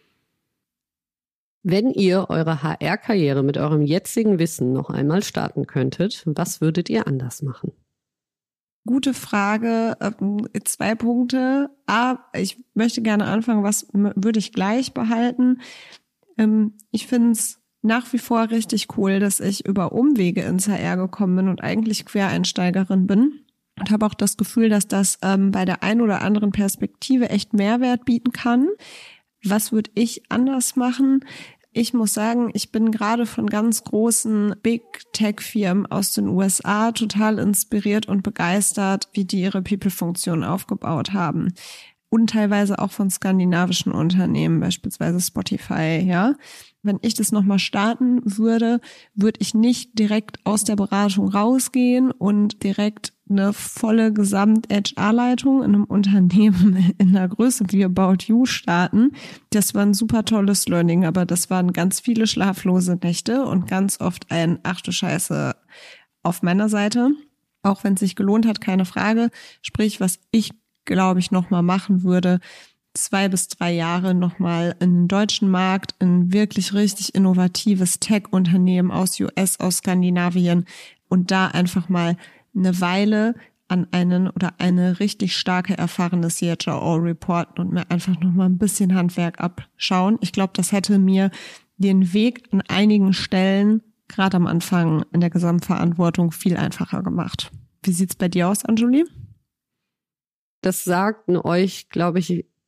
Wenn ihr eure HR-Karriere mit eurem jetzigen Wissen noch einmal starten könntet, was würdet ihr anders machen? Gute Frage. 2 Punkte. Ich möchte gerne anfangen, was würde ich gleich behalten? Ich finde es nach wie vor richtig cool, dass ich über Umwege ins HR gekommen bin und eigentlich Quereinsteigerin bin. Und habe auch das Gefühl, dass das bei der einen oder anderen Perspektive echt Mehrwert bieten kann. Was würde ich anders machen? Ich muss sagen, ich bin gerade von ganz großen Big-Tech-Firmen aus den USA total inspiriert und begeistert, wie die ihre People-Funktion aufgebaut haben. Und teilweise auch von skandinavischen Unternehmen, beispielsweise Spotify, ja. Wenn ich das nochmal starten würde, würde ich nicht direkt aus der Beratung rausgehen und direkt eine volle Gesamt-HR-Leitung in einem Unternehmen in der Größe wie About You starten. Das war ein super tolles Learning, aber das waren ganz viele schlaflose Nächte und ganz oft ein ach du Scheiße auf meiner Seite. Auch wenn es sich gelohnt hat, keine Frage. Sprich, was ich, glaube ich, nochmal machen würde, 2 bis 3 Jahre nochmal in den deutschen Markt, ein wirklich richtig innovatives Tech-Unternehmen aus US, aus Skandinavien und da einfach mal eine Weile an einen oder eine richtig starke, erfahrene CHRO reporten und mir einfach nochmal ein bisschen Handwerk abschauen. Ich glaube, das hätte mir den Weg an einigen Stellen, gerade am Anfang in der Gesamtverantwortung, viel einfacher gemacht. Wie sieht's bei dir aus, Anjuli? Das sagten euch, glaube ich,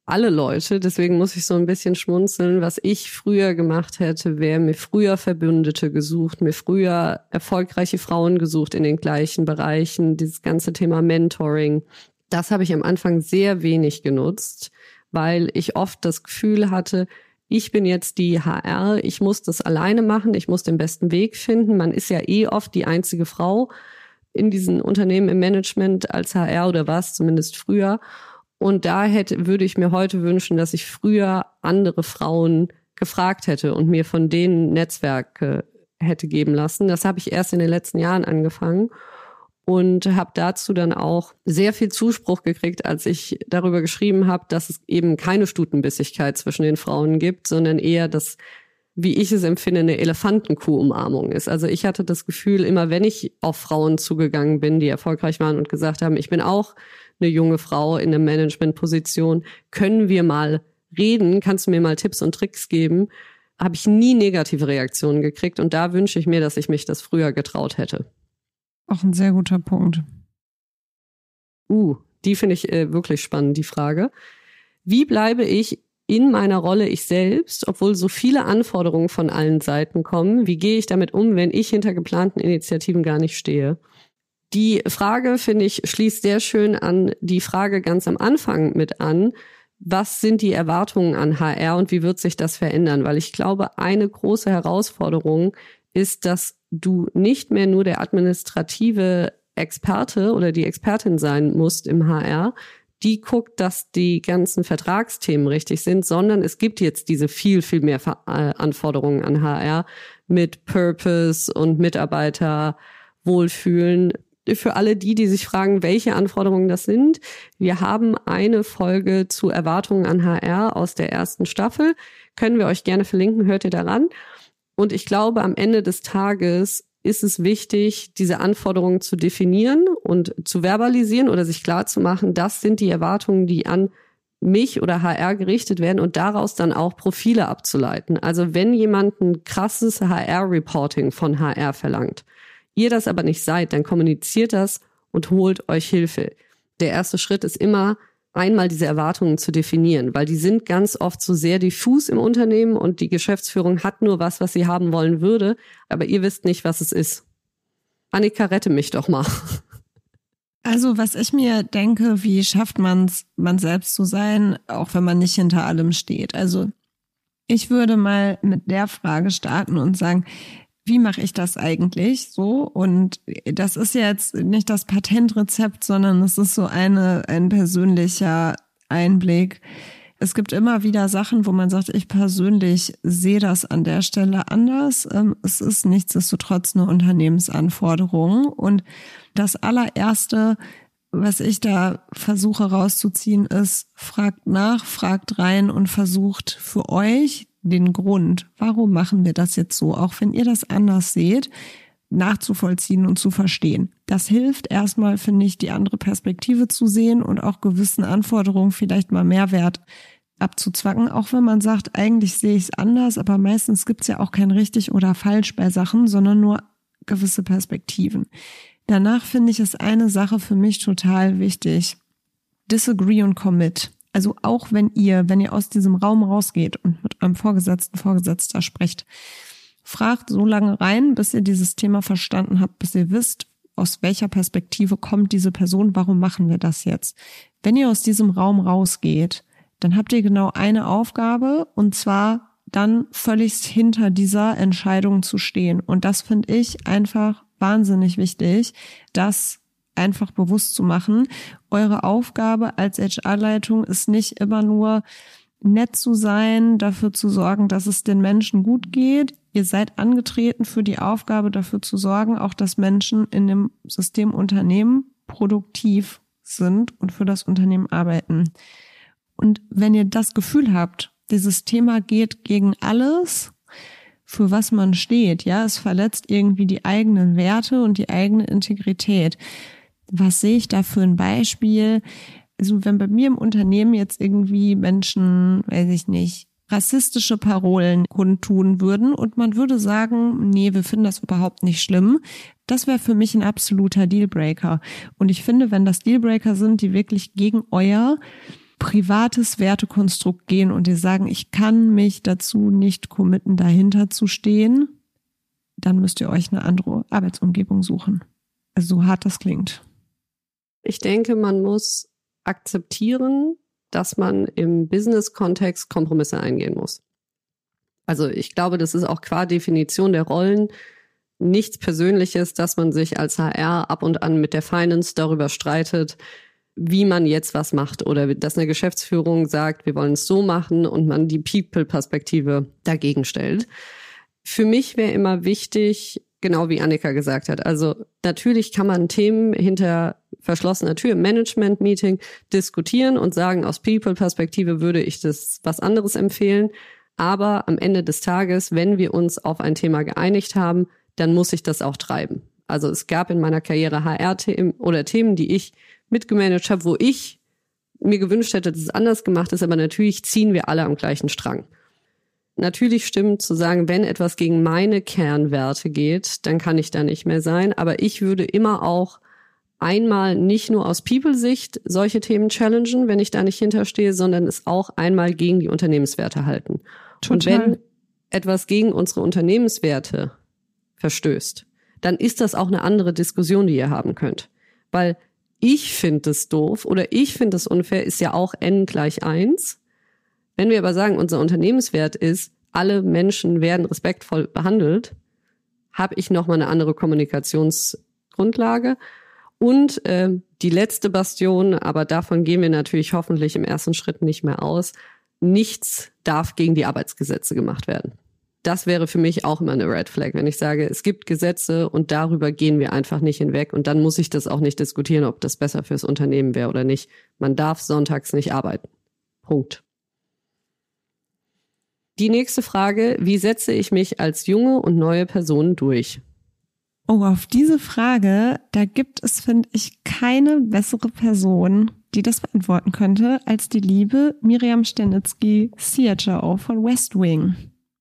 alle Leute. Deswegen muss ich so ein bisschen schmunzeln. Was ich früher gemacht hätte, wäre mir früher Verbündete gesucht, mir früher erfolgreiche Frauen gesucht in den gleichen Bereichen. Dieses ganze Thema Mentoring, das habe ich am Anfang sehr wenig genutzt, weil ich oft das Gefühl hatte, ich bin jetzt die HR, ich muss das alleine machen, ich muss den besten Weg finden. Man ist ja oft die einzige Frau in diesen Unternehmen im Management als HR oder war es zumindest früher. Und da würde ich mir heute wünschen, dass ich früher andere Frauen gefragt hätte und mir von denen Netzwerke hätte geben lassen. Das habe ich erst in den letzten Jahren angefangen und habe dazu dann auch sehr viel Zuspruch gekriegt, als ich darüber geschrieben habe, dass es eben keine Stutenbissigkeit zwischen den Frauen gibt, sondern eher das, wie ich es empfinde, eine Elefantenkuh-Umarmung ist. Also ich hatte das Gefühl, immer wenn ich auf Frauen zugegangen bin, die erfolgreich waren und gesagt haben, ich bin auch eine junge Frau in einer Managementposition, können wir mal reden, kannst du mir mal Tipps und Tricks geben, habe ich nie negative Reaktionen gekriegt und da wünsche ich mir, dass ich mich das früher getraut hätte. Auch ein sehr guter Punkt. Die finde ich wirklich spannend, die Frage. Wie bleibe ich in meiner Rolle ich selbst, obwohl so viele Anforderungen von allen Seiten kommen? Wie gehe ich damit um, wenn ich hinter geplanten Initiativen gar nicht stehe? Die Frage, finde ich, schließt sehr schön an die Frage ganz am Anfang mit an. Was sind die Erwartungen an HR und wie wird sich das verändern? Weil ich glaube, eine große Herausforderung ist, dass du nicht mehr nur der administrative Experte oder die Expertin sein musst im HR, die guckt, dass die ganzen Vertragsthemen richtig sind, sondern es gibt jetzt diese viel, viel mehr Anforderungen an HR mit Purpose und Mitarbeiterwohlfühlen. Für alle die sich fragen, welche Anforderungen das sind, wir haben eine Folge zu Erwartungen an HR aus der ersten Staffel. Können wir euch gerne verlinken, hört ihr daran. Und ich glaube, am Ende des Tages ist es wichtig, diese Anforderungen zu definieren und zu verbalisieren oder sich klarzumachen, das sind die Erwartungen, die an mich oder HR gerichtet werden und daraus dann auch Profile abzuleiten. Also wenn jemand ein krasses HR-Reporting von HR verlangt, ihr das aber nicht seid, dann kommuniziert das und holt euch Hilfe. Der erste Schritt ist immer, einmal diese Erwartungen zu definieren, weil die sind ganz oft so sehr diffus im Unternehmen und die Geschäftsführung hat nur was sie haben wollen würde, aber ihr wisst nicht, was es ist. Annika, rette mich doch mal. Also was ich mir denke, wie schafft man selbst zu sein, auch wenn man nicht hinter allem steht? Also ich würde mal mit der Frage starten und sagen, wie mache ich das eigentlich so? Und das ist jetzt nicht das Patentrezept, sondern es ist so ein persönlicher Einblick. Es gibt immer wieder Sachen, wo man sagt, ich persönlich sehe das an der Stelle anders. Es ist nichtsdestotrotz eine Unternehmensanforderung. Und das allererste, was ich da versuche rauszuziehen, ist, fragt nach, fragt rein und versucht für euch den Grund, warum machen wir das jetzt so, auch wenn ihr das anders seht, nachzuvollziehen und zu verstehen. Das hilft erstmal, finde ich, die andere Perspektive zu sehen und auch gewissen Anforderungen vielleicht mal Mehrwert abzuzwacken, auch wenn man sagt, eigentlich sehe ich es anders, aber meistens gibt es ja auch kein richtig oder falsch bei Sachen, sondern nur gewisse Perspektiven. Danach finde ich, ist eine Sache für mich total wichtig. Disagree und commit. Also auch wenn ihr aus diesem Raum rausgeht und mit eurem Vorgesetzter sprecht, fragt so lange rein, bis ihr dieses Thema verstanden habt, bis ihr wisst, aus welcher Perspektive kommt diese Person, warum machen wir das jetzt? Wenn ihr aus diesem Raum rausgeht, dann habt ihr genau eine Aufgabe und zwar dann völligst hinter dieser Entscheidung zu stehen. Und das finde ich einfach wahnsinnig wichtig, das einfach bewusst zu machen. Eure Aufgabe als HR-Leitung ist nicht immer nur nett zu sein, dafür zu sorgen, dass es den Menschen gut geht. Ihr seid angetreten für die Aufgabe, dafür zu sorgen, auch dass Menschen in dem System Unternehmen produktiv sind und für das Unternehmen arbeiten. Und wenn ihr das Gefühl habt, dieses Thema geht gegen alles, für was man steht, ja, es verletzt irgendwie die eigenen Werte und die eigene Integrität. Was sehe ich da für ein Beispiel? Also wenn bei mir im Unternehmen jetzt irgendwie Menschen, weiß ich nicht, rassistische Parolen kundtun würden und man würde sagen, nee, wir finden das überhaupt nicht schlimm, das wäre für mich ein absoluter Dealbreaker. Und ich finde, wenn das Dealbreaker sind, die wirklich gegen euer privates Wertekonstrukt gehen und die sagen, ich kann mich dazu nicht committen, dahinter zu stehen, dann müsst ihr euch eine andere Arbeitsumgebung suchen. Also so hart das klingt. Ich denke, man muss akzeptieren, dass man im Business-Kontext Kompromisse eingehen muss. Also ich glaube, das ist auch qua Definition der Rollen nichts Persönliches, dass man sich als HR ab und an mit der Finance darüber streitet, wie man jetzt was macht oder dass eine Geschäftsführung sagt, wir wollen es so machen und man die People-Perspektive dagegen stellt. Für mich wäre immer wichtig, genau wie Annika gesagt hat, also natürlich kann man Themen hinter verschlossener Tür im Management-Meeting diskutieren und sagen, aus People-Perspektive würde ich das was anderes empfehlen. Aber am Ende des Tages, wenn wir uns auf ein Thema geeinigt haben, dann muss ich das auch treiben. Also es gab in meiner Karriere HR-Themen oder Themen, die ich mitgemanagt habe, wo ich mir gewünscht hätte, dass es anders gemacht ist, aber natürlich ziehen wir alle am gleichen Strang. Natürlich stimmt zu sagen, wenn etwas gegen meine Kernwerte geht, dann kann ich da nicht mehr sein. Aber ich würde immer auch einmal nicht nur aus People-Sicht solche Themen challengen, wenn ich da nicht hinterstehe, sondern es auch einmal gegen die Unternehmenswerte halten. Total. Und wenn etwas gegen unsere Unternehmenswerte verstößt, dann ist das auch eine andere Diskussion, die ihr haben könnt. Weil ich finde es doof oder ich finde es unfair, ist ja auch n=1. Wenn wir aber sagen, unser Unternehmenswert ist, alle Menschen werden respektvoll behandelt, habe ich nochmal eine andere Kommunikationsgrundlage. Und die letzte Bastion, aber davon gehen wir natürlich hoffentlich im ersten Schritt nicht mehr aus, nichts darf gegen die Arbeitsgesetze gemacht werden. Das wäre für mich auch immer eine Red Flag, wenn ich sage, es gibt Gesetze und darüber gehen wir einfach nicht hinweg und dann muss ich das auch nicht diskutieren, ob das besser fürs Unternehmen wäre oder nicht. Man darf sonntags nicht arbeiten. Punkt. Die nächste Frage, wie setze ich mich als junge und neue Person durch? Oh, auf diese Frage, da gibt es, finde ich, keine bessere Person, die das beantworten könnte, als die liebe Miriam Stenitzky, CHRO von West Wing.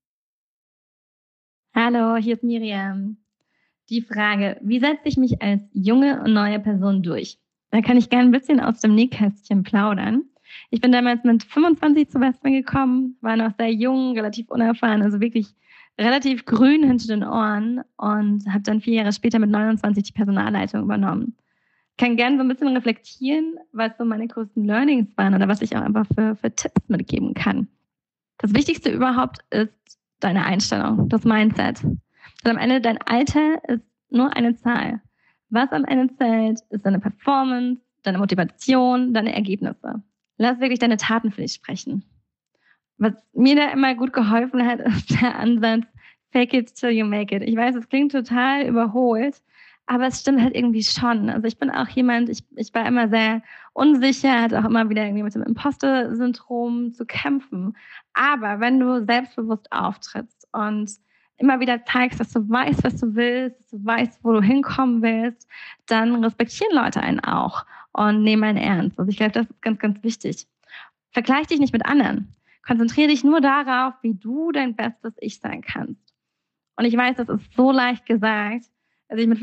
Hallo, hier ist Miriam. Die Frage, wie setze ich mich als junge und neue Person durch? Da kann ich gerne ein bisschen aus dem Nähkästchen plaudern. Ich bin damals mit 25 zu West Wing gekommen, war noch sehr jung, relativ unerfahren, also wirklich relativ grün hinter den Ohren und habe dann 4 Jahre später mit 29 die Personalleitung übernommen. Ich kann gerne so ein bisschen reflektieren, was so meine größten Learnings waren oder was ich auch einfach für Tipps mitgeben kann. Das Wichtigste überhaupt ist deine Einstellung, das Mindset. Denn am Ende dein Alter ist nur eine Zahl. Was am Ende zählt, ist deine Performance, deine Motivation, deine Ergebnisse. Lass wirklich deine Taten für dich sprechen. Was mir da immer gut geholfen hat, ist der Ansatz, fake it till you make it. Ich weiß, es klingt total überholt, aber es stimmt halt irgendwie schon. Also ich bin auch jemand, ich war immer sehr unsicher, hatte auch immer wieder irgendwie mit dem Imposter-Syndrom zu kämpfen. Aber wenn du selbstbewusst auftrittst und immer wieder zeigst, dass du weißt, was du willst, dass du weißt, wo du hinkommen willst, dann respektieren Leute einen auch und nehmen einen ernst. Also ich glaube, das ist ganz, ganz wichtig. Vergleich dich nicht mit anderen. Konzentriere dich nur darauf, wie du dein bestes Ich sein kannst. Und ich weiß, das ist so leicht gesagt. Als ich mit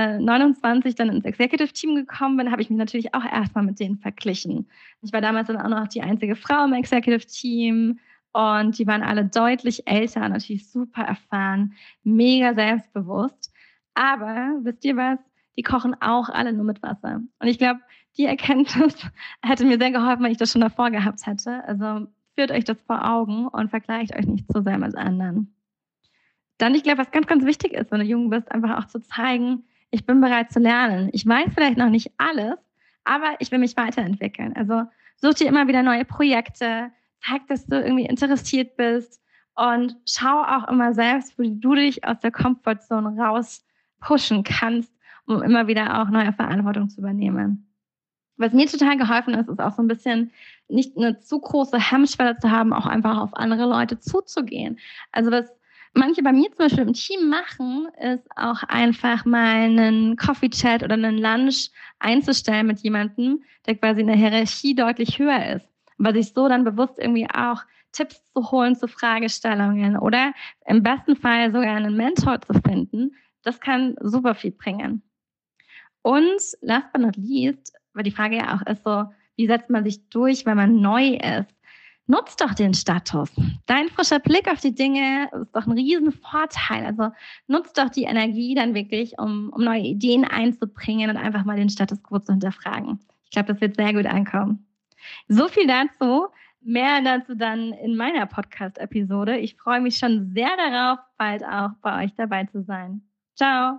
29 dann ins Executive-Team gekommen bin, habe ich mich natürlich auch erstmal mit denen verglichen. Ich war damals dann auch noch die einzige Frau im Executive-Team und die waren alle deutlich älter, natürlich super erfahren, mega selbstbewusst. Aber wisst ihr was? Die kochen auch alle nur mit Wasser. Und ich glaube, die Erkenntnis hätte mir sehr geholfen, wenn ich das schon davor gehabt hätte. Also führt euch das vor Augen und vergleicht euch nicht zu sehr mit anderen. Dann, ich glaube, was ganz, ganz wichtig ist, wenn du jung bist, einfach auch zu zeigen, ich bin bereit zu lernen. Ich weiß vielleicht noch nicht alles, aber ich will mich weiterentwickeln. Also such dir immer wieder neue Projekte, zeig, dass du irgendwie interessiert bist und schau auch immer selbst, wo du dich aus der Comfortzone raus pushen kannst, um immer wieder auch neue Verantwortung zu übernehmen. Was mir total geholfen ist, ist auch so ein bisschen nicht eine zu große Hemmschwelle zu haben, auch einfach auf andere Leute zuzugehen. Also was manche bei mir zum Beispiel im Team machen, ist auch einfach mal einen Coffee-Chat oder einen Lunch einzustellen mit jemandem, der quasi in der Hierarchie deutlich höher ist. Aber sich so dann bewusst irgendwie auch Tipps zu holen zu Fragestellungen oder im besten Fall sogar einen Mentor zu finden, das kann super viel bringen. Und last but not least, weil die Frage ja auch ist so, Wie setzt man sich durch, wenn man neu ist? Nutzt doch den Status. Dein frischer Blick auf die Dinge ist doch ein Riesenvorteil. Also nutzt doch die Energie dann wirklich, um neue Ideen einzubringen und einfach mal den Status quo zu hinterfragen. Ich glaube, das wird sehr gut ankommen. So viel dazu. Mehr dazu dann in meiner Podcast-Episode. Ich freue mich schon sehr darauf, bald auch bei euch dabei zu sein. Ciao.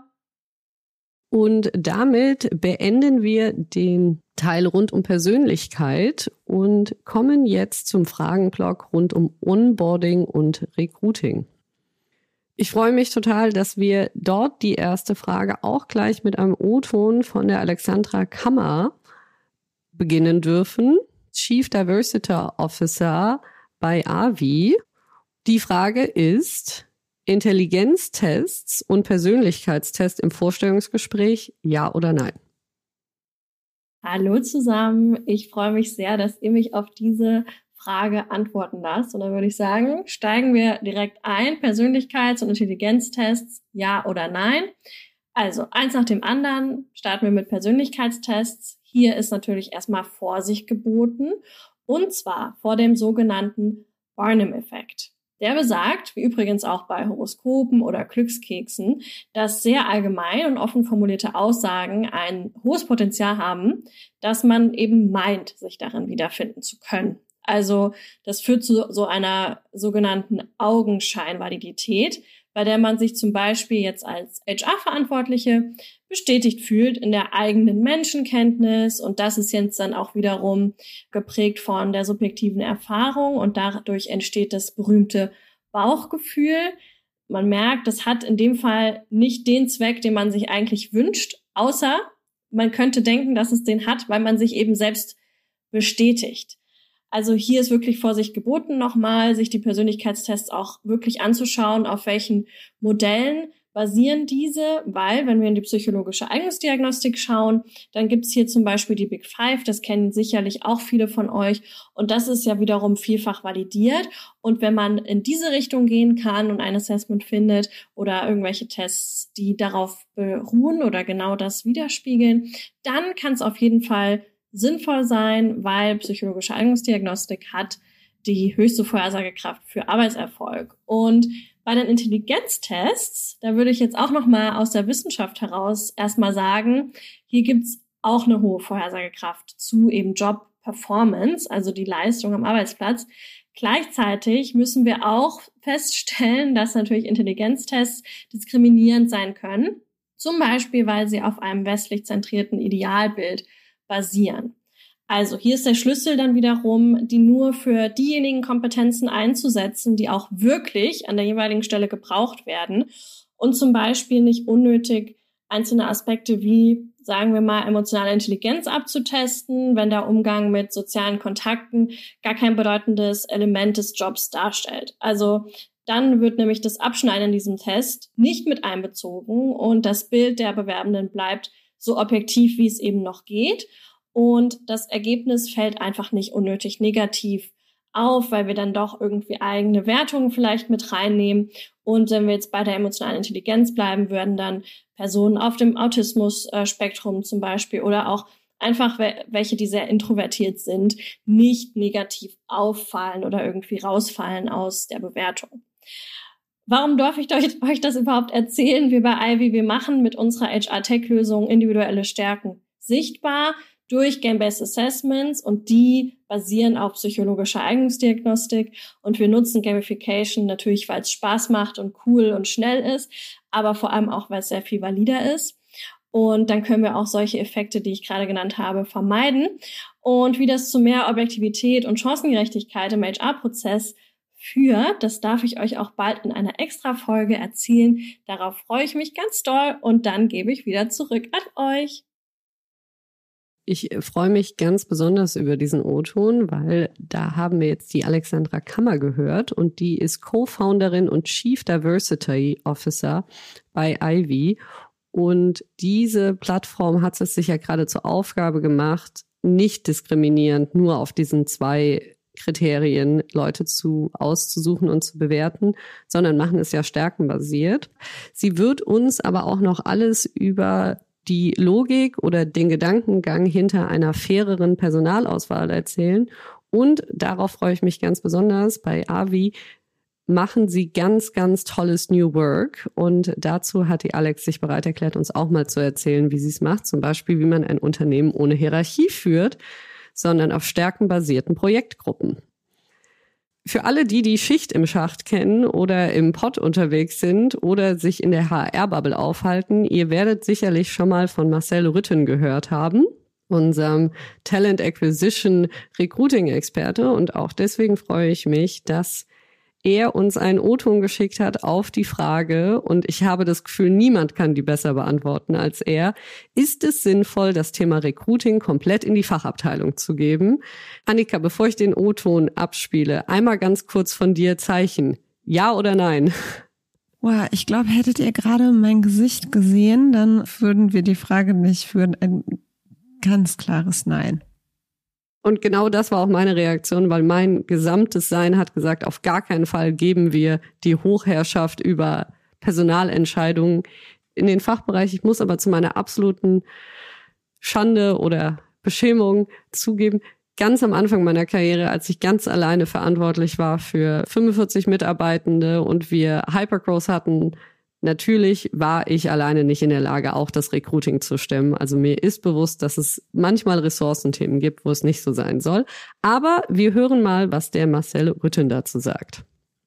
Und damit beenden wir den Teil rund um Persönlichkeit und kommen jetzt zum Fragenblock rund um Onboarding und Recruiting. Ich freue mich total, dass wir dort die erste Frage auch gleich mit einem O-Ton von der Alexandra Kammer beginnen dürfen. Chief Diversity Officer bei AVI. Die Frage ist: Intelligenztests und Persönlichkeitstests im Vorstellungsgespräch, ja oder nein? Hallo zusammen, ich freue mich sehr, dass ihr mich auf diese Frage antworten lasst. Und dann würde ich sagen, steigen wir direkt ein. Persönlichkeits- und Intelligenztests, ja oder nein? Also eins nach dem anderen starten wir mit Persönlichkeitstests. Hier ist natürlich erstmal Vorsicht geboten, und zwar vor dem sogenannten Barnum-Effekt. Der besagt, wie übrigens auch bei Horoskopen oder Glückskeksen, dass sehr allgemein und offen formulierte Aussagen ein hohes Potenzial haben, dass man eben meint, sich darin wiederfinden zu können. Also das führt zu so einer sogenannten Augenscheinvalidität, bei der man sich zum Beispiel jetzt als HR-Verantwortliche bestätigt fühlt in der eigenen Menschenkenntnis, und das ist jetzt dann auch wiederum geprägt von der subjektiven Erfahrung, und dadurch entsteht das berühmte Bauchgefühl. Man merkt, das hat in dem Fall nicht den Zweck, den man sich eigentlich wünscht, außer man könnte denken, dass es den hat, weil man sich eben selbst bestätigt. Also hier ist wirklich Vorsicht geboten, nochmal sich die Persönlichkeitstests auch wirklich anzuschauen, auf welchen Modellen basieren diese, weil wenn wir in die psychologische Eignungsdiagnostik schauen, dann gibt es hier zum Beispiel die Big Five, das kennen sicherlich auch viele von euch, und das ist ja wiederum vielfach validiert, und wenn man in diese Richtung gehen kann und ein Assessment findet oder irgendwelche Tests, die darauf beruhen oder genau das widerspiegeln, dann kann es auf jeden Fall sinnvoll sein, weil psychologische Eignungsdiagnostik hat die höchste Vorhersagekraft für Arbeitserfolg. Und bei den Intelligenztests, da würde ich jetzt auch noch mal aus der Wissenschaft heraus erstmal sagen, hier gibt's auch eine hohe Vorhersagekraft zu eben Job-Performance, also die Leistung am Arbeitsplatz. Gleichzeitig müssen wir auch feststellen, dass natürlich Intelligenztests diskriminierend sein können, zum Beispiel, weil sie auf einem westlich zentrierten Idealbild basieren. Also hier ist der Schlüssel dann wiederum, die nur für diejenigen Kompetenzen einzusetzen, die auch wirklich an der jeweiligen Stelle gebraucht werden, und zum Beispiel nicht unnötig einzelne Aspekte wie, sagen wir mal, emotionale Intelligenz abzutesten, wenn der Umgang mit sozialen Kontakten gar kein bedeutendes Element des Jobs darstellt. Also dann wird nämlich das Abschneiden in diesem Test nicht mit einbezogen und das Bild der Bewerbenden bleibt so objektiv, wie es eben noch geht. Und das Ergebnis fällt einfach nicht unnötig negativ auf, weil wir dann doch irgendwie eigene Wertungen vielleicht mit reinnehmen. Und wenn wir jetzt bei der emotionalen Intelligenz bleiben, würden dann Personen auf dem Autismus-Spektrum zum Beispiel oder auch einfach welche, die sehr introvertiert sind, nicht negativ auffallen oder irgendwie rausfallen aus der Bewertung. Warum darf ich euch das überhaupt erzählen? Wir bei Ivy, wir machen mit unserer HR-Tech-Lösung individuelle Stärken sichtbar durch Game-Based Assessments, und die basieren auf psychologischer Eignungsdiagnostik, und wir nutzen Gamification natürlich, weil es Spaß macht und cool und schnell ist, aber vor allem auch, weil es sehr viel valider ist. Und dann können wir auch solche Effekte, die ich gerade genannt habe, vermeiden. Und wie das zu mehr Objektivität und Chancengerechtigkeit im HR-Prozess führt, das darf ich euch auch bald in einer Extra-Folge erzählen. Darauf freue ich mich ganz doll, und dann gebe ich wieder zurück an euch. Ich freue mich ganz besonders über diesen O-Ton, weil da haben wir jetzt die Alexandra Kammer gehört, und die ist Co-Founderin und Chief Diversity Officer bei Ivy. Und diese Plattform hat es sich ja gerade zur Aufgabe gemacht, nicht diskriminierend nur auf diesen 2 Kriterien Leute auszusuchen und zu bewerten, sondern machen es ja stärkenbasiert. Sie wird uns aber auch noch alles über die Logik oder den Gedankengang hinter einer faireren Personalauswahl erzählen. Und darauf freue ich mich ganz besonders. Bei Avi machen sie ganz, ganz tolles New Work. Und dazu hat die Alex sich bereit erklärt, uns auch mal zu erzählen, wie sie es macht. Zum Beispiel, wie man ein Unternehmen ohne Hierarchie führt, sondern auf stärkenbasierten Projektgruppen. Für alle, die Schicht im Schacht kennen oder im Pod unterwegs sind oder sich in der HR-Bubble aufhalten, ihr werdet sicherlich schon mal von Marcel Rütten gehört haben, unserem Talent Acquisition Recruiting Experte. Und auch deswegen freue ich mich, dass er uns einen O-Ton geschickt hat auf die Frage, und ich habe das Gefühl, niemand kann die besser beantworten als er: Ist es sinnvoll, das Thema Recruiting komplett in die Fachabteilung zu geben? Annika, bevor ich den O-Ton abspiele, einmal ganz kurz von dir Zeichen. Ja oder nein? Wow, ich glaube, hättet ihr gerade mein Gesicht gesehen, dann würden wir die Frage nicht führen. Ein ganz klares Nein. Und genau das war auch meine Reaktion, weil mein gesamtes Sein hat gesagt, auf gar keinen Fall geben wir die Hochherrschaft über Personalentscheidungen in den Fachbereich. Ich muss aber zu meiner absoluten Schande oder Beschämung zugeben, ganz am Anfang meiner Karriere, als ich ganz alleine verantwortlich war für 45 Mitarbeitende und wir Hypergrowth hatten, natürlich war ich alleine nicht in der Lage, auch das Recruiting zu stemmen. Also mir ist bewusst, dass es manchmal Ressourcenthemen gibt, wo es nicht so sein soll. Aber wir hören mal, was der Marcel Rütten dazu sagt.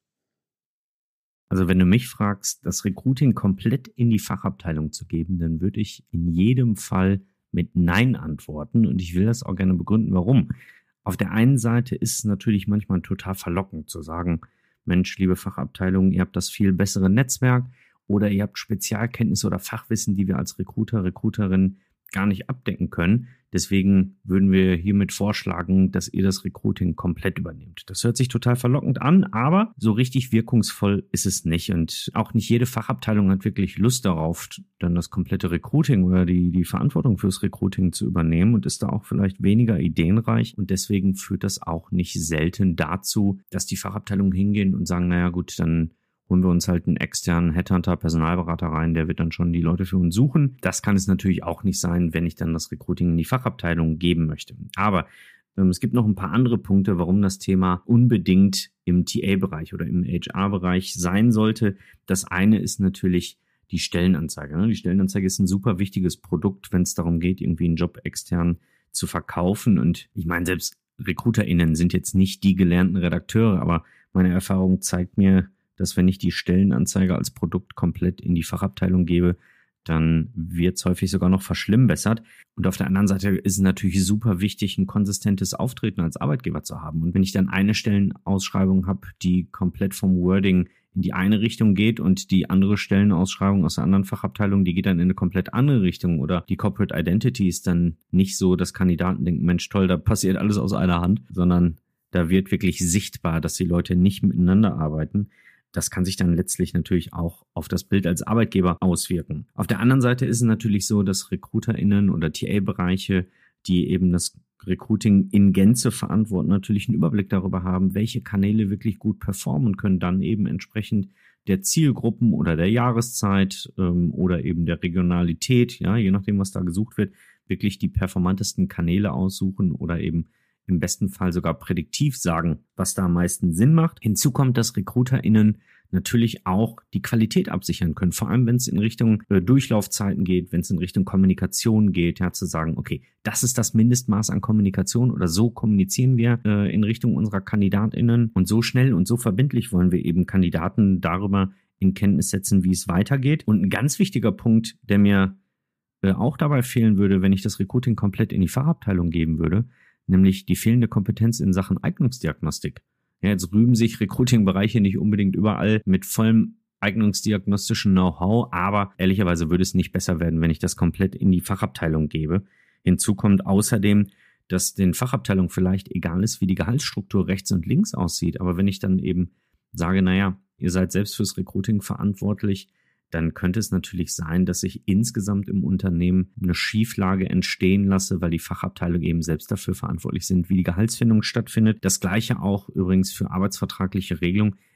Also wenn du mich fragst, das Recruiting komplett in die Fachabteilung zu geben, dann würde ich in jedem Fall mit Nein antworten. Und ich will das auch gerne begründen, warum. Auf der einen Seite ist es natürlich manchmal total verlockend zu sagen, Mensch, liebe Fachabteilung, ihr habt das viel bessere Netzwerk, oder ihr habt Spezialkenntnisse oder Fachwissen, die wir als Recruiter, Recruiterin gar nicht abdecken können. Deswegen würden wir hiermit vorschlagen, dass ihr das Recruiting komplett übernehmt. Das hört sich total verlockend an, aber so richtig wirkungsvoll ist es nicht. Und auch nicht jede Fachabteilung hat wirklich Lust darauf, dann das komplette Recruiting oder die Verantwortung fürs Recruiting zu übernehmen und ist da auch vielleicht weniger ideenreich. Und deswegen führt das auch nicht selten dazu, dass die Fachabteilungen hingehen und sagen, naja gut, dann holen wir uns halt einen externen Headhunter, Personalberater rein, der wird dann schon die Leute für uns suchen. Das kann es natürlich auch nicht sein, wenn ich dann das Recruiting in die Fachabteilung geben möchte. Aber es gibt noch ein paar andere Punkte, warum das Thema unbedingt im TA-Bereich oder im HR-Bereich sein sollte. Das eine ist natürlich die Stellenanzeige. Die Stellenanzeige ist ein super wichtiges Produkt, wenn es darum geht, irgendwie einen Job extern zu verkaufen. Und ich meine, selbst RecruiterInnen sind jetzt nicht die gelernten Redakteure, aber meine Erfahrung zeigt mir, dass wenn ich die Stellenanzeige als Produkt komplett in die Fachabteilung gebe, dann wird es häufig sogar noch verschlimmbessert. Und auf der anderen Seite ist es natürlich super wichtig, ein konsistentes Auftreten als Arbeitgeber zu haben. Und wenn ich dann eine Stellenausschreibung habe, die komplett vom Wording in die eine Richtung geht und die andere Stellenausschreibung aus der anderen Fachabteilung, die geht dann in eine komplett andere Richtung, oder die Corporate Identity ist dann nicht so, dass Kandidaten denken, Mensch toll, da passiert alles aus einer Hand, sondern da wird wirklich sichtbar, dass die Leute nicht miteinander arbeiten. Das kann sich dann letztlich natürlich auch auf das Bild als Arbeitgeber auswirken. Auf der anderen Seite ist es natürlich so, dass RecruiterInnen oder TA-Bereiche, die eben das Recruiting in Gänze verantworten, natürlich einen Überblick darüber haben, welche Kanäle wirklich gut performen und können dann eben entsprechend der Zielgruppen oder der Jahreszeit oder eben der Regionalität, ja, je nachdem, was da gesucht wird, wirklich die performantesten Kanäle aussuchen oder eben im besten Fall sogar prädiktiv sagen, was da am meisten Sinn macht. Hinzu kommt, dass RecruiterInnen natürlich auch die Qualität absichern können, vor allem wenn es in Richtung Durchlaufzeiten geht, wenn es in Richtung Kommunikation geht, ja, zu sagen, okay, das ist das Mindestmaß an Kommunikation oder so kommunizieren wir in Richtung unserer KandidatInnen und so schnell und so verbindlich wollen wir eben Kandidaten darüber in Kenntnis setzen, wie es weitergeht. Und ein ganz wichtiger Punkt, der mir auch dabei fehlen würde, wenn ich das Recruiting komplett in die Fachabteilung geben würde, nämlich die fehlende Kompetenz in Sachen Eignungsdiagnostik. Ja, jetzt rühmen sich Recruiting-Bereiche nicht unbedingt überall mit vollem eignungsdiagnostischen Know-how, aber ehrlicherweise würde es nicht besser werden, wenn ich das komplett in die Fachabteilung gebe. Hinzu kommt außerdem, dass den Fachabteilungen vielleicht egal ist, wie die Gehaltsstruktur rechts und links aussieht, aber wenn ich dann eben sage, naja, ihr seid selbst fürs Recruiting verantwortlich, dann könnte es natürlich sein, dass ich insgesamt im Unternehmen eine Schieflage entstehen lasse, weil die Fachabteilungen eben selbst dafür verantwortlich sind, wie die Gehaltsfindung stattfindet. Das Gleiche auch übrigens für arbeitsvertragliche Regelungen.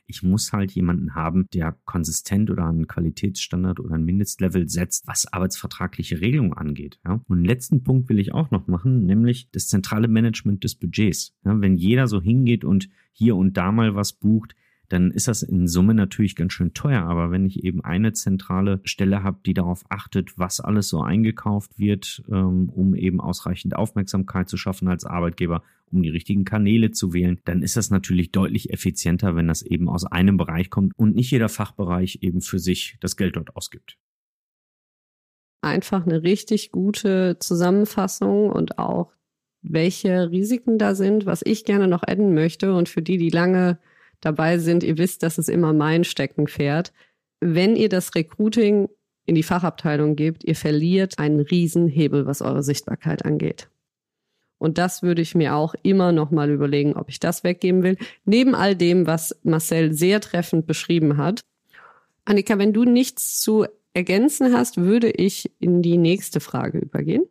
Ich muss halt jemanden haben, der konsistent oder einen Qualitätsstandard oder ein Mindestlevel setzt, was arbeitsvertragliche Regelungen angeht. Ja. Und den letzten Punkt will ich auch noch machen, nämlich das zentrale Management des Budgets. Ja, wenn jeder so hingeht und hier und da mal was bucht, dann ist das in Summe natürlich ganz schön teuer. Aber wenn ich eben eine zentrale Stelle habe, die darauf achtet, was alles so eingekauft wird, um eben ausreichend Aufmerksamkeit zu schaffen als Arbeitgeber, um die richtigen Kanäle zu wählen, dann ist das natürlich deutlich effizienter, wenn das eben aus einem Bereich kommt und nicht jeder Fachbereich eben für sich das Geld dort ausgibt. Einfach eine richtig gute Zusammenfassung und auch welche Risiken da sind, was ich gerne noch adden möchte und für die lange dabei sind, ihr wisst, das ist immer mein Steckenpferd. Wenn ihr das Recruiting in die Fachabteilung gebt, ihr verliert einen Riesenhebel, was eure Sichtbarkeit angeht. Und das würde ich mir auch immer noch mal überlegen, ob ich das weggeben will. Neben all dem, was Marcel sehr treffend beschrieben hat. Annika, wenn du nichts zu ergänzen hast, würde ich in die nächste Frage übergehen.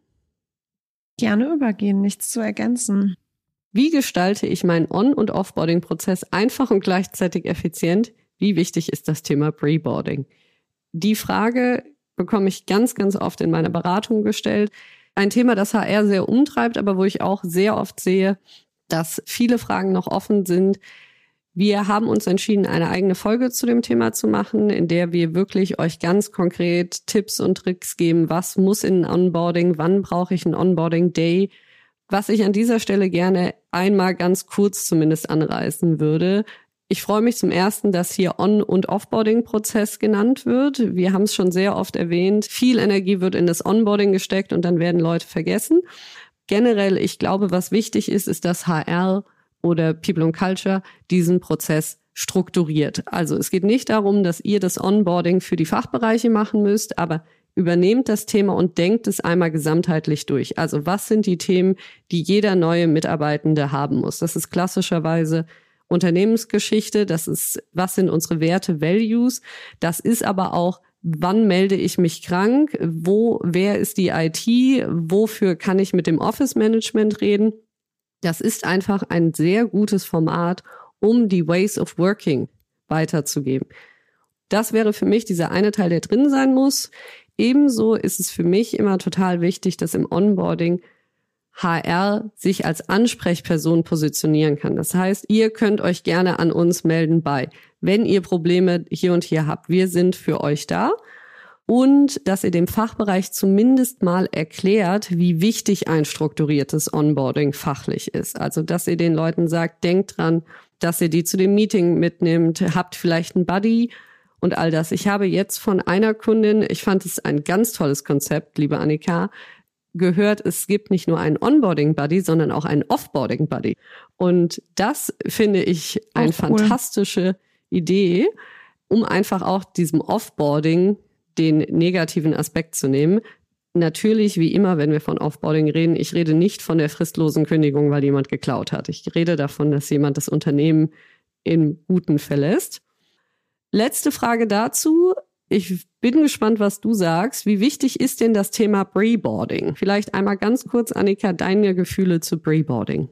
Gerne übergehen, nichts zu ergänzen. Wie gestalte ich meinen On- und Offboarding-Prozess einfach und gleichzeitig effizient? Wie wichtig ist das Thema Preboarding? Die Frage bekomme ich ganz, ganz oft in meiner Beratung gestellt. Ein Thema, das HR sehr umtreibt, aber wo ich auch sehr oft sehe, dass viele Fragen noch offen sind. Wir haben uns entschieden, eine eigene Folge zu dem Thema zu machen, in der wir wirklich euch ganz konkret Tipps und Tricks geben. Was muss in ein Onboarding? Wann brauche ich einen Onboarding-Day? Was ich an dieser Stelle gerne einmal ganz kurz zumindest anreißen würde. Ich freue mich zum Ersten, dass hier On- und Offboarding-Prozess genannt wird. Wir haben es schon sehr oft erwähnt. Viel Energie wird in das Onboarding gesteckt und dann werden Leute vergessen. Generell, ich glaube, was wichtig ist, ist, dass HR oder People and Culture diesen Prozess strukturiert. Also es geht nicht darum, dass ihr das Onboarding für die Fachbereiche machen müsst, aber übernehmt das Thema und denkt es einmal gesamtheitlich durch. Also was sind die Themen, die jeder neue Mitarbeitende haben muss? Das ist klassischerweise Unternehmensgeschichte, das ist, was sind unsere Werte, Values? Das ist aber auch, wann melde ich mich krank? Wer ist die IT? Wofür kann ich mit dem Office-Management reden? Das ist einfach ein sehr gutes Format, um die Ways of Working weiterzugeben. Das wäre für mich dieser eine Teil, der drin sein muss. Ebenso ist es für mich immer total wichtig, dass im Onboarding HR sich als Ansprechperson positionieren kann. Das heißt, ihr könnt euch gerne an uns melden wenn ihr Probleme hier und hier habt. Wir sind für euch da. Und dass ihr dem Fachbereich zumindest mal erklärt, wie wichtig ein strukturiertes Onboarding fachlich ist. Also, dass ihr den Leuten sagt, denkt dran, dass ihr die zu dem Meeting mitnimmt, habt vielleicht einen Buddy und all das. Ich habe jetzt von einer Kundin, ich fand es ein ganz tolles Konzept, liebe Annika, gehört, es gibt nicht nur einen Onboarding-Buddy, sondern auch einen Offboarding-Buddy. Und das finde ich eine fantastische Idee, um einfach auch diesem Offboarding den negativen Aspekt zu nehmen. Natürlich, wie immer, wenn wir von Offboarding reden, ich rede nicht von der fristlosen Kündigung, weil jemand geklaut hat. Ich rede davon, dass jemand das Unternehmen im Guten verlässt. Letzte Frage dazu. Ich bin gespannt, was du sagst. Wie wichtig ist denn das Thema Preboarding? Vielleicht einmal ganz kurz, Annika, deine Gefühle zu Preboarding.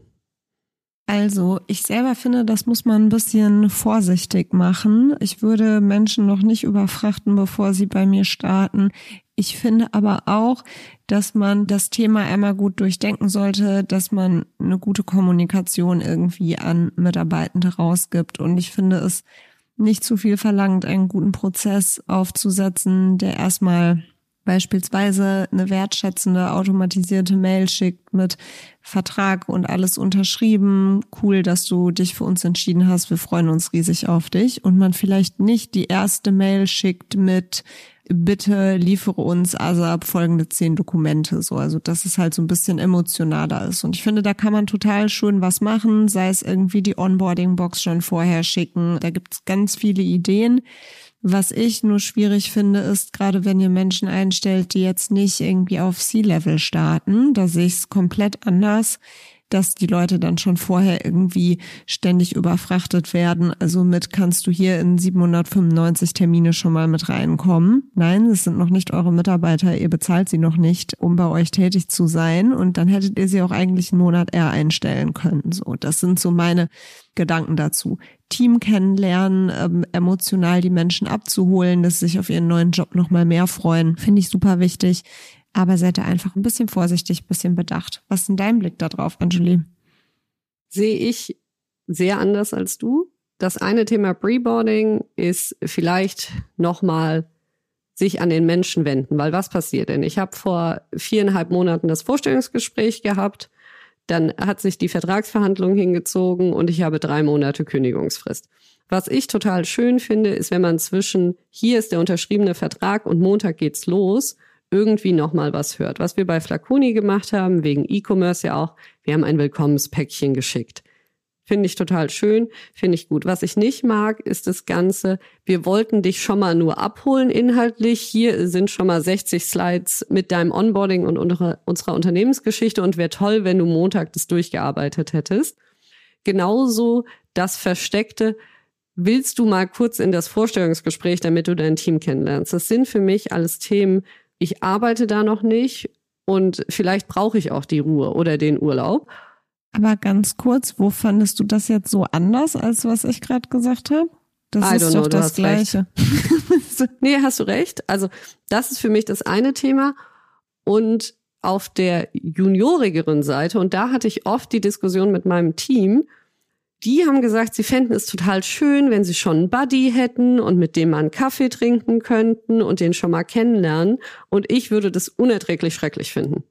Also, ich selber finde, das muss man ein bisschen vorsichtig machen. Ich würde Menschen noch nicht überfrachten, bevor sie bei mir starten. Ich finde aber auch, dass man das Thema einmal gut durchdenken sollte, dass man eine gute Kommunikation irgendwie an Mitarbeitende rausgibt. Und ich finde es nicht zu viel verlangt, einen guten Prozess aufzusetzen, der erstmal beispielsweise eine wertschätzende, automatisierte Mail schickt mit Vertrag und alles unterschrieben. Cool, dass du dich für uns entschieden hast. Wir freuen uns riesig auf dich. Und man vielleicht nicht die erste Mail schickt mit bitte liefere uns ASAP folgende 10 Dokumente. So, also dass es halt so ein bisschen emotionaler ist. Und ich finde, da kann man total schön was machen, sei es irgendwie die Onboarding-Box schon vorher schicken. Da gibt es ganz viele Ideen. Was ich nur schwierig finde, ist, gerade wenn ihr Menschen einstellt, die jetzt nicht irgendwie auf C-Level starten, da sehe ich es komplett anders. dass die Leute dann schon vorher irgendwie ständig überfrachtet werden. Also kannst du hier in 795 Termine schon mal mit reinkommen. Nein, es sind noch nicht eure Mitarbeiter, ihr bezahlt sie noch nicht, um bei euch tätig zu sein. Und dann hättet ihr sie auch eigentlich einen Monat eher einstellen können. So, das sind so meine Gedanken dazu. Team kennenlernen, emotional die Menschen abzuholen, dass sie sich auf ihren neuen Job noch mal mehr freuen, finde ich super wichtig. Aber seid da einfach ein bisschen vorsichtig, ein bisschen bedacht. Was ist denn dein Blick da drauf, Anjali? Sehe ich sehr anders als du. Das eine Thema Preboarding ist vielleicht nochmal sich an den Menschen wenden, weil was passiert denn? Ich habe vor 4,5 Monaten das Vorstellungsgespräch gehabt, dann hat sich die Vertragsverhandlung hingezogen und ich habe 3 Monate Kündigungsfrist. Was ich total schön finde, ist, wenn man zwischen hier ist der unterschriebene Vertrag und Montag geht's los, irgendwie nochmal was hört. Was wir bei Flaconi gemacht haben, wegen E-Commerce ja auch, wir haben ein Willkommenspäckchen geschickt. Finde ich total schön, finde ich gut. Was ich nicht mag, ist das Ganze, wir wollten dich schon mal nur abholen inhaltlich. Hier sind schon mal 60 Slides mit deinem Onboarding und unserer Unternehmensgeschichte und wäre toll, wenn du Montag das durchgearbeitet hättest. Genauso das Versteckte, willst du mal kurz in das Vorstellungsgespräch, damit du dein Team kennenlernst. Das sind für mich alles Themen, ich arbeite da noch nicht und vielleicht brauche ich auch die Ruhe oder den Urlaub. Aber ganz kurz, wo fandest du das jetzt so anders, als was ich gerade gesagt habe? Das ist doch das Gleiche. Nee, hast du recht. Also das ist für mich das eine Thema. Und auf der juniorigeren Seite, und da hatte ich oft die Diskussion mit meinem Team, die haben gesagt, sie fänden es total schön, wenn sie schon einen Buddy hätten und mit dem mal einen Kaffee trinken könnten und den schon mal kennenlernen. Und ich würde das unerträglich schrecklich finden.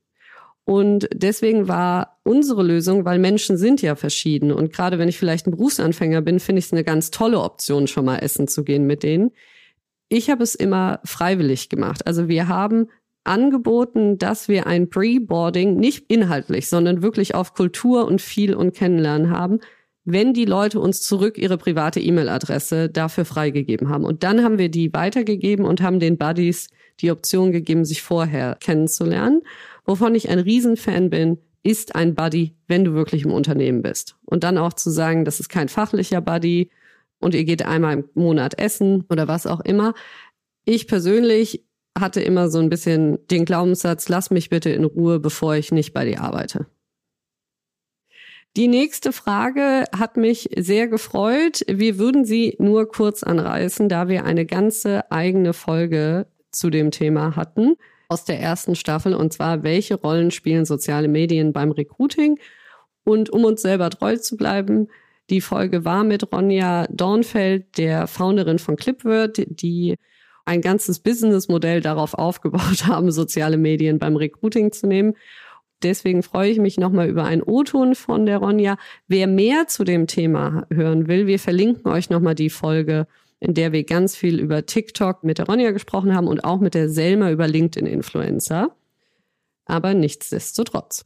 Und deswegen war unsere Lösung, weil Menschen sind ja verschieden. Und gerade wenn ich vielleicht ein Berufsanfänger bin, finde ich es eine ganz tolle Option, schon mal essen zu gehen mit denen. Ich habe es immer freiwillig gemacht. Also wir haben angeboten, dass wir ein Preboarding nicht inhaltlich, sondern wirklich auf Kultur und viel und Kennenlernen haben, wenn die Leute uns zurück ihre private E-Mail-Adresse dafür freigegeben haben. Und dann haben wir die weitergegeben und haben den Buddies die Option gegeben, sich vorher kennenzulernen. Wovon ich ein Riesenfan bin, ist ein Buddy, wenn du wirklich im Unternehmen bist. Und dann auch zu sagen, das ist kein fachlicher Buddy und ihr geht einmal im Monat essen oder was auch immer. Ich persönlich hatte immer so ein bisschen den Glaubenssatz, lass mich bitte in Ruhe, bevor ich nicht bei dir arbeite. Die nächste Frage hat mich sehr gefreut. Wir würden sie nur kurz anreißen, da wir eine ganze eigene Folge zu dem Thema hatten aus der ersten Staffel, und zwar, welche Rollen spielen soziale Medien beim Recruiting? Und um uns selber treu zu bleiben, die Folge war mit Ronja Dornfeld, der Founderin von Clipword, die ein ganzes Businessmodell darauf aufgebaut haben, soziale Medien beim Recruiting zu nehmen. Deswegen freue ich mich nochmal über einen O-Ton von der Ronja. Wer mehr zu dem Thema hören will, wir verlinken euch nochmal die Folge, in der wir ganz viel über TikTok mit der Ronja gesprochen haben und auch mit der Selma über LinkedIn-Influencer. Aber nichtsdestotrotz.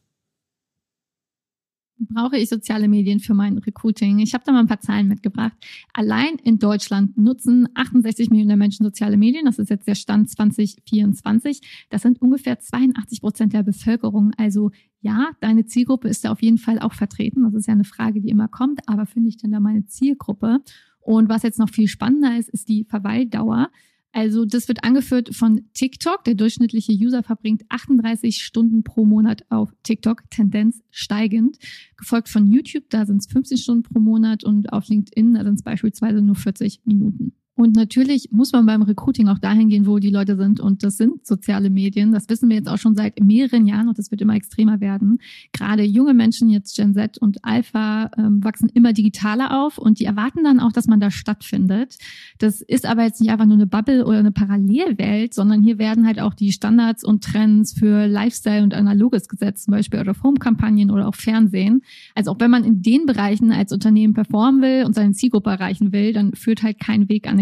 Brauche ich soziale Medien für mein Recruiting? Ich habe da mal ein paar Zahlen mitgebracht. Allein in Deutschland nutzen 68 Millionen der Menschen soziale Medien. Das ist jetzt der Stand 2024. Das sind ungefähr 82% der Bevölkerung. Also ja, deine Zielgruppe ist da auf jeden Fall auch vertreten. Das ist ja eine Frage, die immer kommt. Aber finde ich denn da meine Zielgruppe? Und was jetzt noch viel spannender ist, ist die Verweildauer. Also das wird angeführt von TikTok. Der durchschnittliche User verbringt 38 Stunden pro Monat auf TikTok, Tendenz steigend. Gefolgt von YouTube, da sind es 15 Stunden pro Monat, und auf LinkedIn, da sind es beispielsweise nur 40 Minuten. Und natürlich muss man beim Recruiting auch dahin gehen, wo die Leute sind. Und das sind soziale Medien. Das wissen wir jetzt auch schon seit mehreren Jahren, und das wird immer extremer werden. Gerade junge Menschen, jetzt Gen Z und Alpha, wachsen immer digitaler auf, und die erwarten dann auch, dass man da stattfindet. Das ist aber jetzt nicht einfach nur eine Bubble oder eine Parallelwelt, sondern hier werden halt auch die Standards und Trends für Lifestyle und Analoges gesetzt, zum Beispiel Out-of-Home-Kampagnen oder auch Fernsehen. Also auch wenn man in den Bereichen als Unternehmen performen will und seine Zielgruppe erreichen will, dann führt halt kein Weg an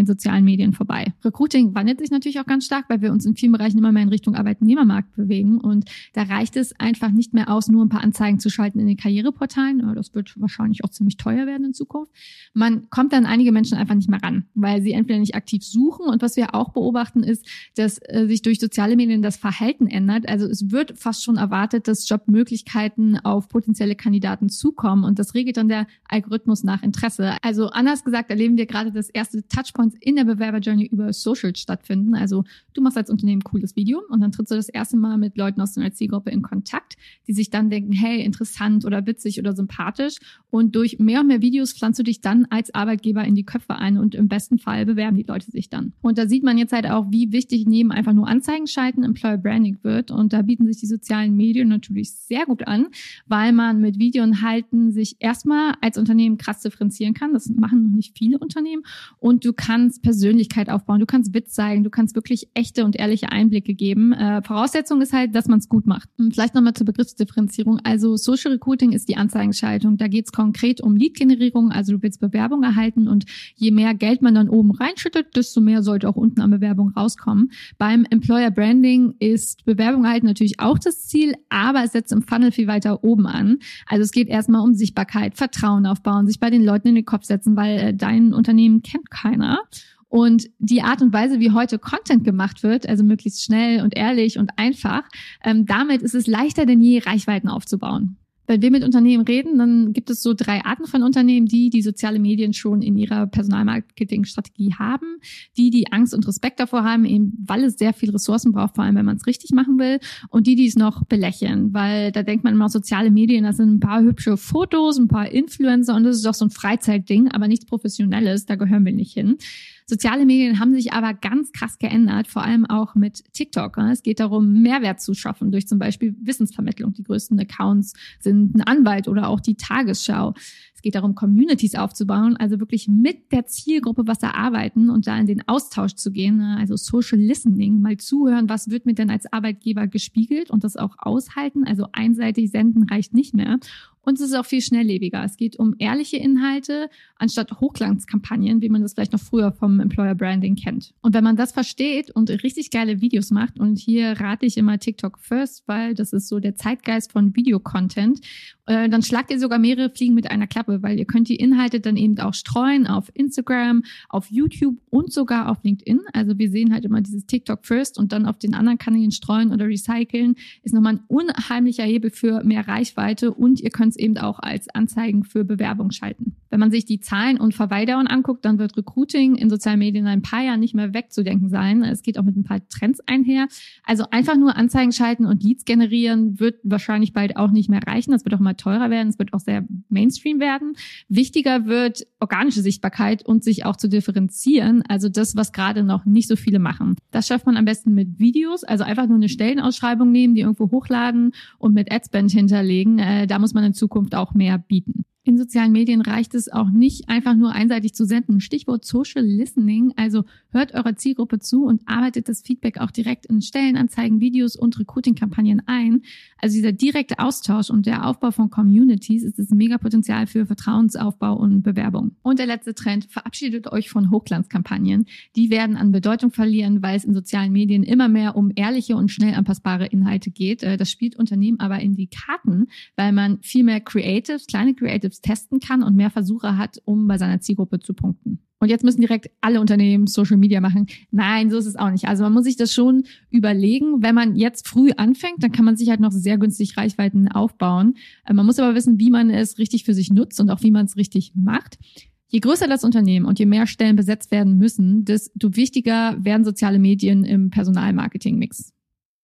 den sozialen Medien vorbei. Recruiting wandelt sich natürlich auch ganz stark, weil wir uns in vielen Bereichen immer mehr in Richtung Arbeitnehmermarkt bewegen. Und da reicht es einfach nicht mehr aus, nur ein paar Anzeigen zu schalten in den Karriereportalen. Das wird wahrscheinlich auch ziemlich teuer werden in Zukunft. Man kommt an einige Menschen einfach nicht mehr ran, weil sie entweder nicht aktiv suchen. Und was wir auch beobachten ist, dass sich durch soziale Medien das Verhalten ändert. Also es wird fast schon erwartet, dass Jobmöglichkeiten auf potenzielle Kandidaten zukommen. Und das regelt dann der Algorithmus nach Interesse. Also anders gesagt erleben wir gerade, dass erste Touchpoints in der Bewerberjourney über Social stattfinden. Also du machst als Unternehmen ein cooles Video und dann trittst du das erste Mal mit Leuten aus deiner Zielgruppe in Kontakt, die sich dann denken, hey, interessant oder witzig oder sympathisch. Und durch mehr und mehr Videos pflanzt du dich dann als Arbeitgeber in die Köpfe ein und im besten Fall bewerben die Leute sich dann. Und da sieht man jetzt halt auch, wie wichtig neben einfach nur Anzeigen schalten Employer Branding wird. Und da bieten sich die sozialen Medien natürlich sehr gut an, weil man mit Videoinhalten sich erstmal als Unternehmen krass differenzieren kann. Das machen noch nicht viele Unternehmen. Und du kannst Persönlichkeit aufbauen, du kannst Witz zeigen, du kannst wirklich echte und ehrliche Einblicke geben. Voraussetzung ist halt, dass man es gut macht. Vielleicht nochmal zur Begriffsdifferenzierung. Also Social Recruiting ist die Anzeigenschaltung. Da geht es konkret um Lead-Generierung, also du willst Bewerbung erhalten und je mehr Geld man dann oben reinschüttet, desto mehr sollte auch unten an Bewerbung rauskommen. Beim Employer Branding ist Bewerbung erhalten natürlich auch das Ziel, aber es setzt im Funnel viel weiter oben an. Also es geht erstmal um Sichtbarkeit, Vertrauen aufbauen, sich bei den Leuten in den Kopf setzen, weil dein Unternehmen kennt keiner. Und die Art und Weise, wie heute Content gemacht wird, also möglichst schnell und ehrlich und einfach, damit ist es leichter denn je, Reichweiten aufzubauen. Wenn wir mit Unternehmen reden, dann gibt es so 3 Arten von Unternehmen, die soziale Medien schon in ihrer Personalmarketingstrategie haben, die Angst und Respekt davor haben, eben weil es sehr viel Ressourcen braucht, vor allem wenn man es richtig machen will, und die es noch belächeln, weil da denkt man immer, soziale Medien, das sind ein paar hübsche Fotos, ein paar Influencer und das ist doch so ein Freizeitding, aber nichts Professionelles, da gehören wir nicht hin. Soziale Medien haben sich aber ganz krass geändert, vor allem auch mit TikTok. Es geht darum, Mehrwert zu schaffen durch zum Beispiel Wissensvermittlung. Die größten Accounts sind ein Anwalt oder auch die Tagesschau. Es geht darum, Communities aufzubauen, also wirklich mit der Zielgruppe was erarbeiten und da in den Austausch zu gehen, also Social Listening, mal zuhören, was wird mir denn als Arbeitgeber gespiegelt und das auch aushalten, also einseitig senden reicht nicht mehr. Und es ist auch viel schnelllebiger. Es geht um ehrliche Inhalte anstatt Hochglanzkampagnen, wie man das vielleicht noch früher vom Employer Branding kennt. Und wenn man das versteht und richtig geile Videos macht, und hier rate ich immer TikTok First, weil das ist so der Zeitgeist von Videocontent, dann schlagt ihr sogar mehrere Fliegen mit einer Klappe, weil ihr könnt die Inhalte dann eben auch streuen auf Instagram, auf YouTube und sogar auf LinkedIn. Also wir sehen halt immer dieses TikTok First und dann auf den anderen Kanälen streuen oder recyceln, ist nochmal ein unheimlicher Hebel für mehr Reichweite und ihr könnt es eben auch als Anzeigen für Bewerbung schalten. Wenn man sich die Zahlen und Verweildauern anguckt, dann wird Recruiting in sozialen Medien in ein paar Jahren nicht mehr wegzudenken sein. Es geht auch mit ein paar Trends einher. Also einfach nur Anzeigen schalten und Leads generieren wird wahrscheinlich bald auch nicht mehr reichen. Das wird auch mal teurer werden. Es wird auch sehr Mainstream werden. Wichtiger wird organische Sichtbarkeit und sich auch zu differenzieren. Also das, was gerade noch nicht so viele machen. Das schafft man am besten mit Videos. Also einfach nur eine Stellenausschreibung nehmen, die irgendwo hochladen und mit Adspend hinterlegen. Da muss man in Zukunft auch mehr bieten. In sozialen Medien reicht es auch nicht, einfach nur einseitig zu senden. Stichwort Social Listening. Also hört eurer Zielgruppe zu und arbeitet das Feedback auch direkt in Stellenanzeigen, Videos und Recruiting-Kampagnen ein. Also dieser direkte Austausch und der Aufbau von Communities ist das Megapotenzial für Vertrauensaufbau und Bewerbung. Und der letzte Trend, verabschiedet euch von Hochglanzkampagnen. Die werden an Bedeutung verlieren, weil es in sozialen Medien immer mehr um ehrliche und schnell anpassbare Inhalte geht. Das spielt Unternehmen aber in die Karten, weil man viel mehr kleine Creatives testen kann und mehr Versuche hat, um bei seiner Zielgruppe zu punkten. Und jetzt müssen direkt alle Unternehmen Social Media machen. Nein, so ist es auch nicht. Also man muss sich das schon überlegen. Wenn man jetzt früh anfängt, dann kann man sich halt noch sehr günstig Reichweiten aufbauen. Man muss aber wissen, wie man es richtig für sich nutzt und auch wie man es richtig macht. Je größer das Unternehmen und je mehr Stellen besetzt werden müssen, desto wichtiger werden soziale Medien im Personalmarketing-Mix.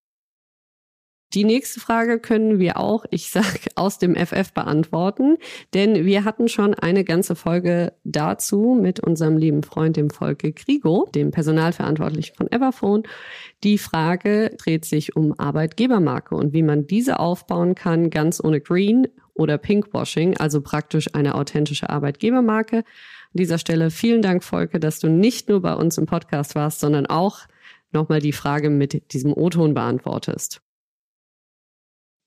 Die nächste Frage können wir auch, ich sag, aus dem FF beantworten, denn wir hatten schon eine ganze Folge dazu mit unserem lieben Freund, dem Volker Krigo, dem Personalverantwortlichen von Everphone. Die Frage dreht sich um Arbeitgebermarke und wie man diese aufbauen kann, ganz ohne Green oder Pinkwashing, also praktisch eine authentische Arbeitgebermarke. An dieser Stelle vielen Dank, Volker, dass du nicht nur bei uns im Podcast warst, sondern auch nochmal die Frage mit diesem O-Ton beantwortest.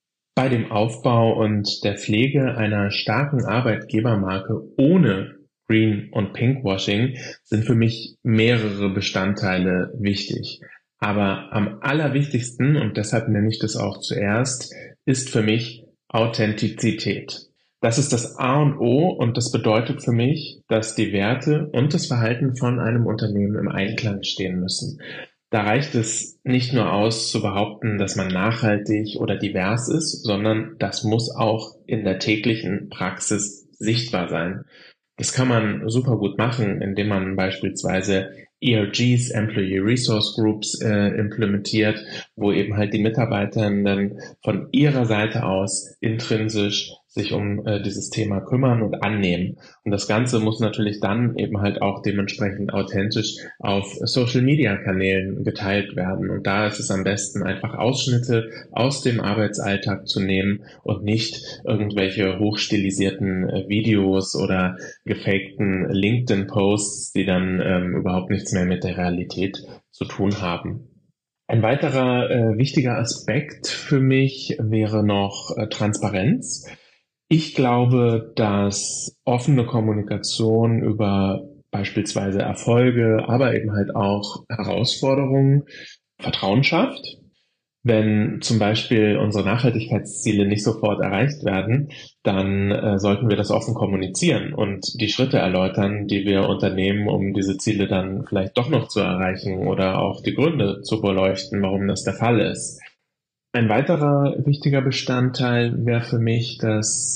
Bei dem Aufbau und der Pflege einer starken Arbeitgebermarke ohne Green- und Pinkwashing sind für mich mehrere Bestandteile wichtig. Aber am allerwichtigsten, und deshalb nenne ich das auch zuerst, ist für mich Authentizität. Das ist das A und O und das bedeutet für mich, dass die Werte und das Verhalten von einem Unternehmen im Einklang stehen müssen. Da reicht es nicht nur aus zu behaupten, dass man nachhaltig oder divers ist, sondern das muss auch in der täglichen Praxis sichtbar sein. Das kann man super gut machen, indem man beispielsweise ERGs, Employee Resource Groups, implementiert, wo eben halt die Mitarbeitenden von ihrer Seite aus intrinsisch sich um dieses Thema kümmern und annehmen. Und das Ganze muss natürlich dann eben halt auch dementsprechend authentisch auf Social-Media-Kanälen geteilt werden. Und da ist es am besten, einfach Ausschnitte aus dem Arbeitsalltag zu nehmen und nicht irgendwelche hochstilisierten Videos oder gefakten LinkedIn-Posts, die dann überhaupt nichts mehr mit der Realität zu tun haben. Ein weiterer wichtiger Aspekt für mich wäre noch Transparenz. Ich glaube, dass offene Kommunikation über beispielsweise Erfolge, aber eben halt auch Herausforderungen Vertrauen schafft. Wenn zum Beispiel unsere Nachhaltigkeitsziele nicht sofort erreicht werden, dann sollten wir das offen kommunizieren und die Schritte erläutern, die wir unternehmen, um diese Ziele dann vielleicht doch noch zu erreichen oder auch die Gründe zu beleuchten, warum das der Fall ist. Ein weiterer wichtiger Bestandteil wäre für mich das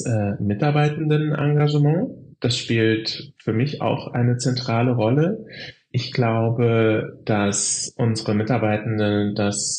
Mitarbeitendenengagement. Das spielt für mich auch eine zentrale Rolle. Ich glaube, dass unsere Mitarbeitenden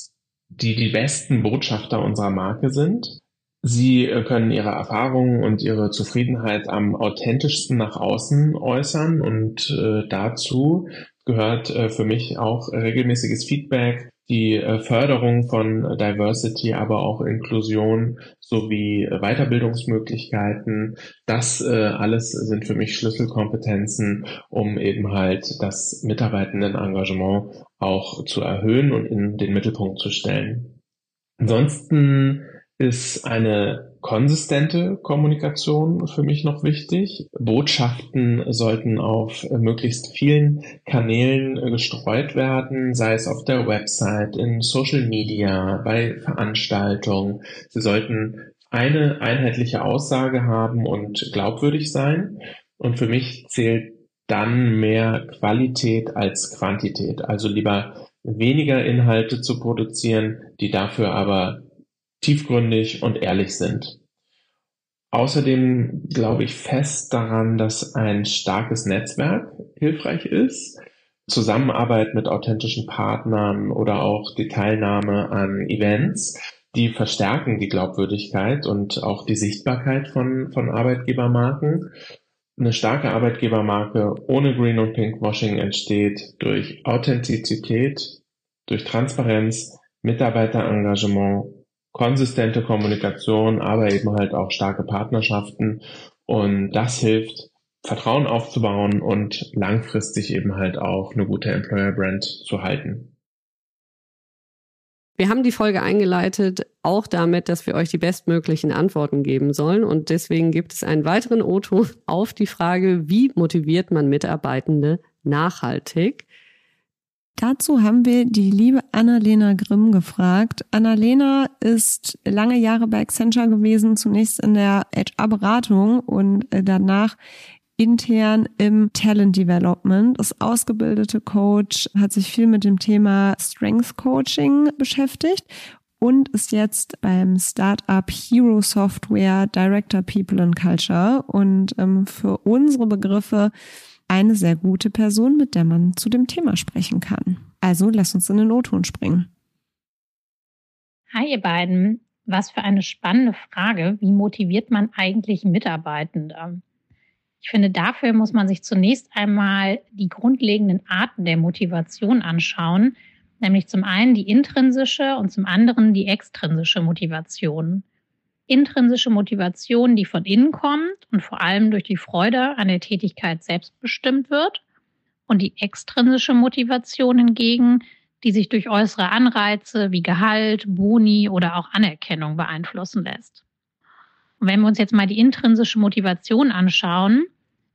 die besten Botschafter unserer Marke sind. Sie können ihre Erfahrungen und ihre Zufriedenheit am authentischsten nach außen äußern und dazu gehört für mich auch regelmäßiges Feedback, die Förderung von Diversity, aber auch Inklusion sowie Weiterbildungsmöglichkeiten. Das alles sind für mich Schlüsselkompetenzen, um eben halt das Mitarbeitendenengagement auch zu erhöhen und in den Mittelpunkt zu stellen. Ansonsten ist eine konsistente Kommunikation für mich noch wichtig. Botschaften sollten auf möglichst vielen Kanälen gestreut werden, sei es auf der Website, in Social Media, bei Veranstaltungen. Sie sollten eine einheitliche Aussage haben und glaubwürdig sein. Und für mich zählt dann mehr Qualität als Quantität. Also lieber weniger Inhalte zu produzieren, die dafür aber tiefgründig und ehrlich sind. Außerdem glaube ich fest daran, dass ein starkes Netzwerk hilfreich ist. Zusammenarbeit mit authentischen Partnern oder auch die Teilnahme an Events, die verstärken die Glaubwürdigkeit und auch die Sichtbarkeit von Arbeitgebermarken. Eine starke Arbeitgebermarke ohne Green- und Pinkwashing entsteht durch Authentizität, durch Transparenz, Mitarbeiterengagement, konsistente Kommunikation, aber eben halt auch starke Partnerschaften. Und das hilft, Vertrauen aufzubauen und langfristig eben halt auch eine gute Employer Brand zu halten. Wir haben die Folge eingeleitet, auch damit, dass wir euch die bestmöglichen Antworten geben sollen. Und deswegen gibt es einen weiteren O-Ton auf die Frage, wie motiviert man Mitarbeitende nachhaltig? Dazu haben wir die liebe Annalena Grimm gefragt. Annalena ist lange Jahre bei Accenture gewesen, zunächst in der HR-Beratung und danach intern im Talent Development, ist ausgebildete Coach, hat sich viel mit dem Thema Strength Coaching beschäftigt und ist jetzt beim Startup Hero Software Director People and Culture und für unsere Begriffe eine sehr gute Person, mit der man zu dem Thema sprechen kann. Also lass uns in den O-Ton springen. Hi ihr beiden, was für eine spannende Frage. Wie motiviert man eigentlich Mitarbeitende? Ich finde, dafür muss man sich zunächst einmal die grundlegenden Arten der Motivation anschauen, nämlich zum einen die intrinsische und zum anderen die extrinsische Motivation. Intrinsische Motivation, die von innen kommt und vor allem durch die Freude an der Tätigkeit selbst bestimmt wird. Und die extrinsische Motivation hingegen, die sich durch äußere Anreize wie Gehalt, Boni oder auch Anerkennung beeinflussen lässt. Und wenn wir uns jetzt mal die intrinsische Motivation anschauen,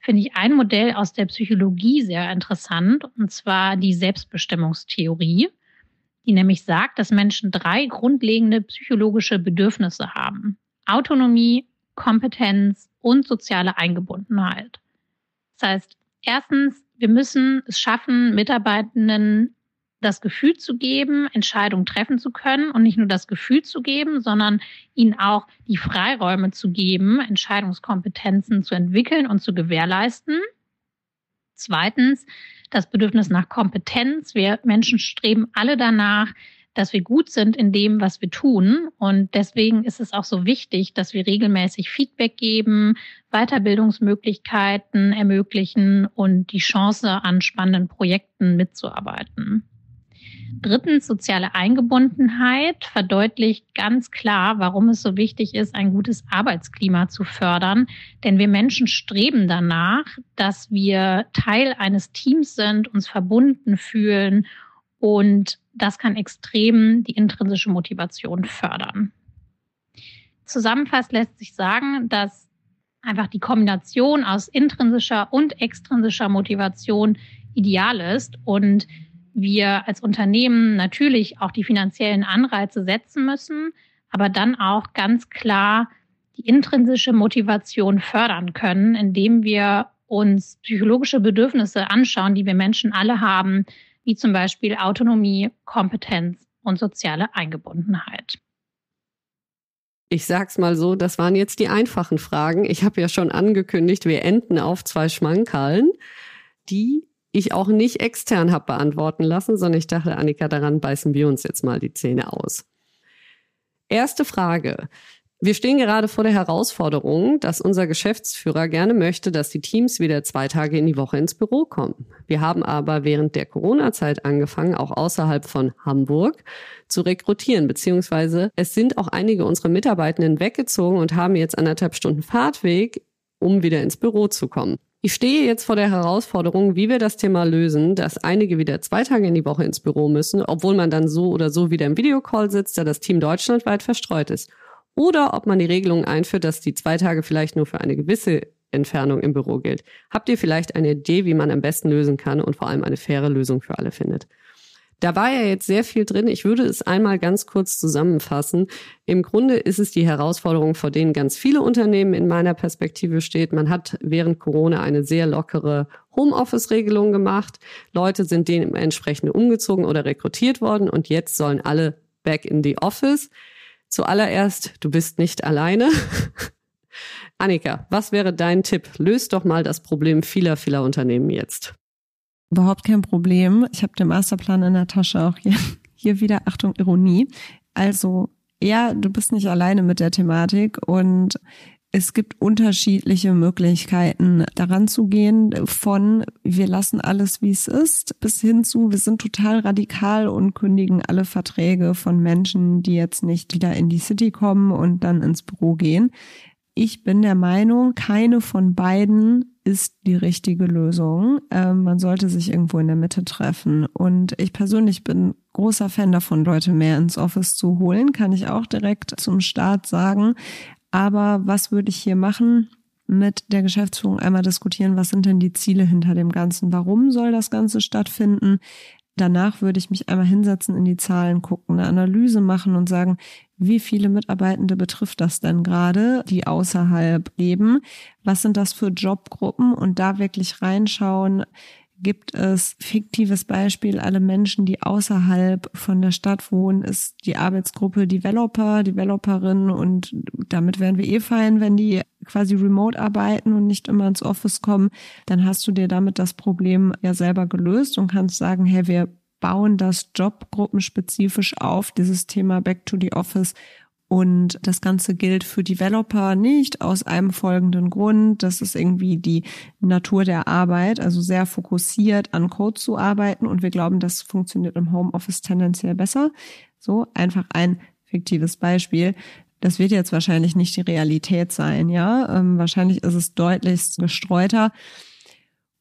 finde ich ein Modell aus der Psychologie sehr interessant, und zwar die Selbstbestimmungstheorie, die nämlich sagt, dass Menschen 3 grundlegende psychologische Bedürfnisse haben: Autonomie, Kompetenz und soziale Eingebundenheit. Das heißt, erstens, wir müssen es schaffen, Mitarbeitenden das Gefühl zu geben, Entscheidungen treffen zu können, und nicht nur das Gefühl zu geben, sondern ihnen auch die Freiräume zu geben, Entscheidungskompetenzen zu entwickeln und zu gewährleisten. Zweitens, das Bedürfnis nach Kompetenz. Wir Menschen streben alle danach, dass wir gut sind in dem, was wir tun. Und deswegen ist es auch so wichtig, dass wir regelmäßig Feedback geben, Weiterbildungsmöglichkeiten ermöglichen und die Chance, an spannenden Projekten mitzuarbeiten. Drittens, soziale Eingebundenheit verdeutlicht ganz klar, warum es so wichtig ist, ein gutes Arbeitsklima zu fördern. Denn wir Menschen streben danach, dass wir Teil eines Teams sind, uns verbunden fühlen, und das kann extrem die intrinsische Motivation fördern. Zusammenfassend lässt sich sagen, dass einfach die Kombination aus intrinsischer und extrinsischer Motivation ideal ist und wir als Unternehmen natürlich auch die finanziellen Anreize setzen müssen, aber dann auch ganz klar die intrinsische Motivation fördern können, indem wir uns psychologische Bedürfnisse anschauen, die wir Menschen alle haben, wie zum Beispiel Autonomie, Kompetenz und soziale Eingebundenheit. Ich sag's mal so, das waren jetzt die einfachen Fragen. Ich habe ja schon angekündigt, wir enden auf 2 Schmankerln, die ich auch nicht extern habe beantworten lassen, sondern ich dachte, Annika, daran beißen wir uns jetzt mal die Zähne aus. Erste Frage. Wir stehen gerade vor der Herausforderung, dass unser Geschäftsführer gerne möchte, dass die Teams wieder 2 Tage in die Woche ins Büro kommen. Wir haben aber während der Corona-Zeit angefangen, auch außerhalb von Hamburg zu rekrutieren, beziehungsweise es sind auch einige unserer Mitarbeitenden weggezogen und haben jetzt 1,5 Stunden Fahrtweg, um wieder ins Büro zu kommen. Ich stehe jetzt vor der Herausforderung, wie wir das Thema lösen, dass einige wieder 2 Tage in die Woche ins Büro müssen, obwohl man dann so oder so wieder im Videocall sitzt, da das Team deutschlandweit verstreut ist. Oder ob man die Regelung einführt, dass die 2 Tage vielleicht nur für eine gewisse Entfernung im Büro gilt. Habt ihr vielleicht eine Idee, wie man am besten lösen kann und vor allem eine faire Lösung für alle findet? Da war ja jetzt sehr viel drin. Ich würde es einmal ganz kurz zusammenfassen. Im Grunde ist es die Herausforderung, vor denen ganz viele Unternehmen in meiner Perspektive steht. Man hat während Corona eine sehr lockere Homeoffice-Regelung gemacht. Leute sind dementsprechend umgezogen oder rekrutiert worden und jetzt sollen alle back in the office. Zuallererst, du bist nicht alleine. Annika, was wäre dein Tipp? Löst doch mal das Problem vieler Unternehmen jetzt. Überhaupt kein Problem. Ich habe den Masterplan in der Tasche, auch hier wieder, Achtung, Ironie. Also ja, du bist nicht alleine mit der Thematik und es gibt unterschiedliche Möglichkeiten, daran zu gehen, von wir lassen alles, wie es ist, bis hin zu wir sind total radikal und kündigen alle Verträge von Menschen, die jetzt nicht wieder in die City kommen und dann ins Büro gehen. Ich bin der Meinung, keine von beiden ist die richtige Lösung. Man sollte sich irgendwo in der Mitte treffen. Und ich persönlich bin großer Fan davon, Leute mehr ins Office zu holen, kann ich auch direkt zum Start sagen. Aber was würde ich hier machen? Mit der Geschäftsführung einmal diskutieren, was sind denn die Ziele hinter dem Ganzen? Warum soll das Ganze stattfinden? Danach würde ich mich einmal hinsetzen, in die Zahlen gucken, eine Analyse machen und sagen, wie viele Mitarbeitende betrifft das denn gerade, die außerhalb leben? Was sind das für Jobgruppen? Und da wirklich reinschauen, gibt es, fiktives Beispiel, alle Menschen, die außerhalb von der Stadt wohnen, ist die Arbeitsgruppe Developer, Developerinnen und damit wären wir fein, wenn die quasi remote arbeiten und nicht immer ins Office kommen, dann hast du dir damit das Problem ja selber gelöst und kannst sagen, hey, wir bauen das jobgruppenspezifisch auf, dieses Thema Back to the Office. Und das Ganze gilt für Developer nicht aus einem folgenden Grund. Das ist irgendwie die Natur der Arbeit, also sehr fokussiert an Code zu arbeiten. Und wir glauben, das funktioniert im Homeoffice tendenziell besser. So, einfach ein fiktives Beispiel. Das wird jetzt wahrscheinlich nicht die Realität sein, ja. Wahrscheinlich ist es deutlichst gestreuter.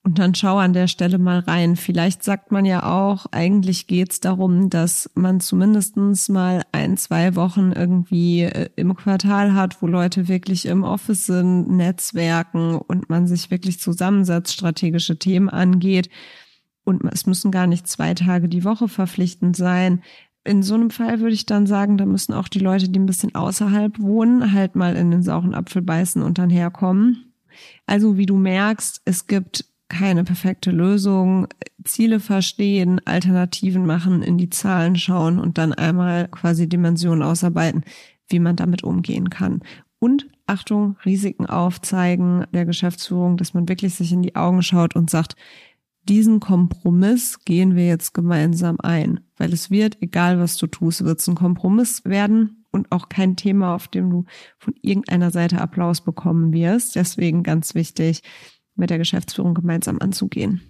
Und dann schau an der Stelle mal rein. Vielleicht sagt man ja auch, eigentlich geht's darum, dass man zumindestens mal 1-2 Wochen irgendwie im Quartal hat, wo Leute wirklich im Office sind, netzwerken und man sich wirklich zusammensetzt, strategische Themen angeht. Und es müssen gar nicht 2 Tage die Woche verpflichtend sein. In so einem Fall würde ich dann sagen, da müssen auch die Leute, die ein bisschen außerhalb wohnen, halt mal in den sauren Apfel beißen und dann herkommen. Also wie du merkst, es gibt keine perfekte Lösung, Ziele verstehen, Alternativen machen, in die Zahlen schauen und dann einmal quasi Dimensionen ausarbeiten, wie man damit umgehen kann. Und Achtung, Risiken aufzeigen der Geschäftsführung, dass man wirklich sich in die Augen schaut und sagt, diesen Kompromiss gehen wir jetzt gemeinsam ein, weil es wird, egal was du tust, wird es ein Kompromiss werden und auch kein Thema, auf dem du von irgendeiner Seite Applaus bekommen wirst. Deswegen ganz wichtig, mit der Geschäftsführung gemeinsam anzugehen.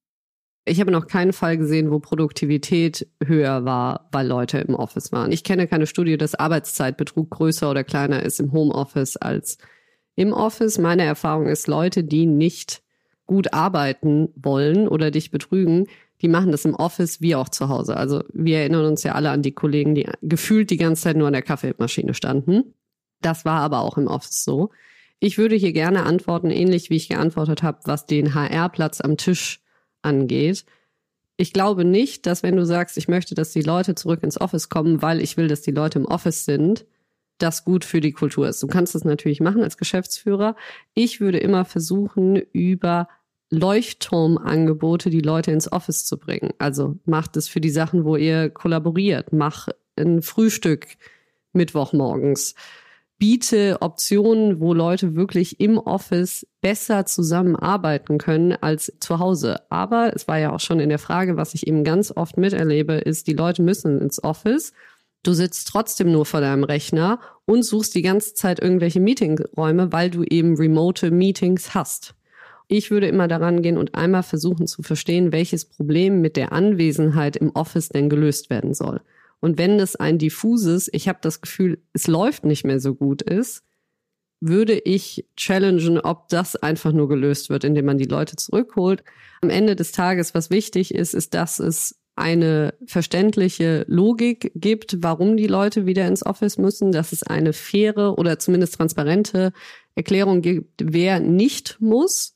Ich habe noch keinen Fall gesehen, wo Produktivität höher war, weil Leute im Office waren. Ich kenne keine Studie, dass Arbeitszeitbetrug größer oder kleiner ist im Homeoffice als im Office. Meine Erfahrung ist, Leute, die nicht gut arbeiten wollen oder dich betrügen, die machen das im Office wie auch zu Hause. Also wir erinnern uns ja alle an die Kollegen, die gefühlt die ganze Zeit nur an der Kaffeemaschine standen. Das war aber auch im Office so. Ich würde hier gerne antworten, ähnlich wie ich geantwortet habe, was den HR-Platz am Tisch angeht. Ich glaube nicht, dass wenn du sagst, ich möchte, dass die Leute zurück ins Office kommen, weil ich will, dass die Leute im Office sind, das gut für die Kultur ist. Du kannst das natürlich machen als Geschäftsführer. Ich würde immer versuchen, über Leuchtturmangebote die Leute ins Office zu bringen. Also macht es für die Sachen, wo ihr kollaboriert. Mach ein Frühstück Mittwochmorgens. Biete Optionen, wo Leute wirklich im Office besser zusammenarbeiten können als zu Hause. Aber es war ja auch schon in der Frage, was ich eben ganz oft miterlebe, ist, die Leute müssen ins Office. Du sitzt trotzdem nur vor deinem Rechner und suchst die ganze Zeit irgendwelche Meetingräume, weil du eben remote Meetings hast. Ich würde immer daran gehen und einmal versuchen zu verstehen, welches Problem mit der Anwesenheit im Office denn gelöst werden soll. Und wenn das ein diffuses, ich habe das Gefühl, es läuft nicht mehr so gut ist, würde ich challengen, ob das einfach nur gelöst wird, indem man die Leute zurückholt. Am Ende des Tages, was wichtig ist, ist, dass es eine verständliche Logik gibt, warum die Leute wieder ins Office müssen, dass es eine faire oder zumindest transparente Erklärung gibt, wer nicht muss.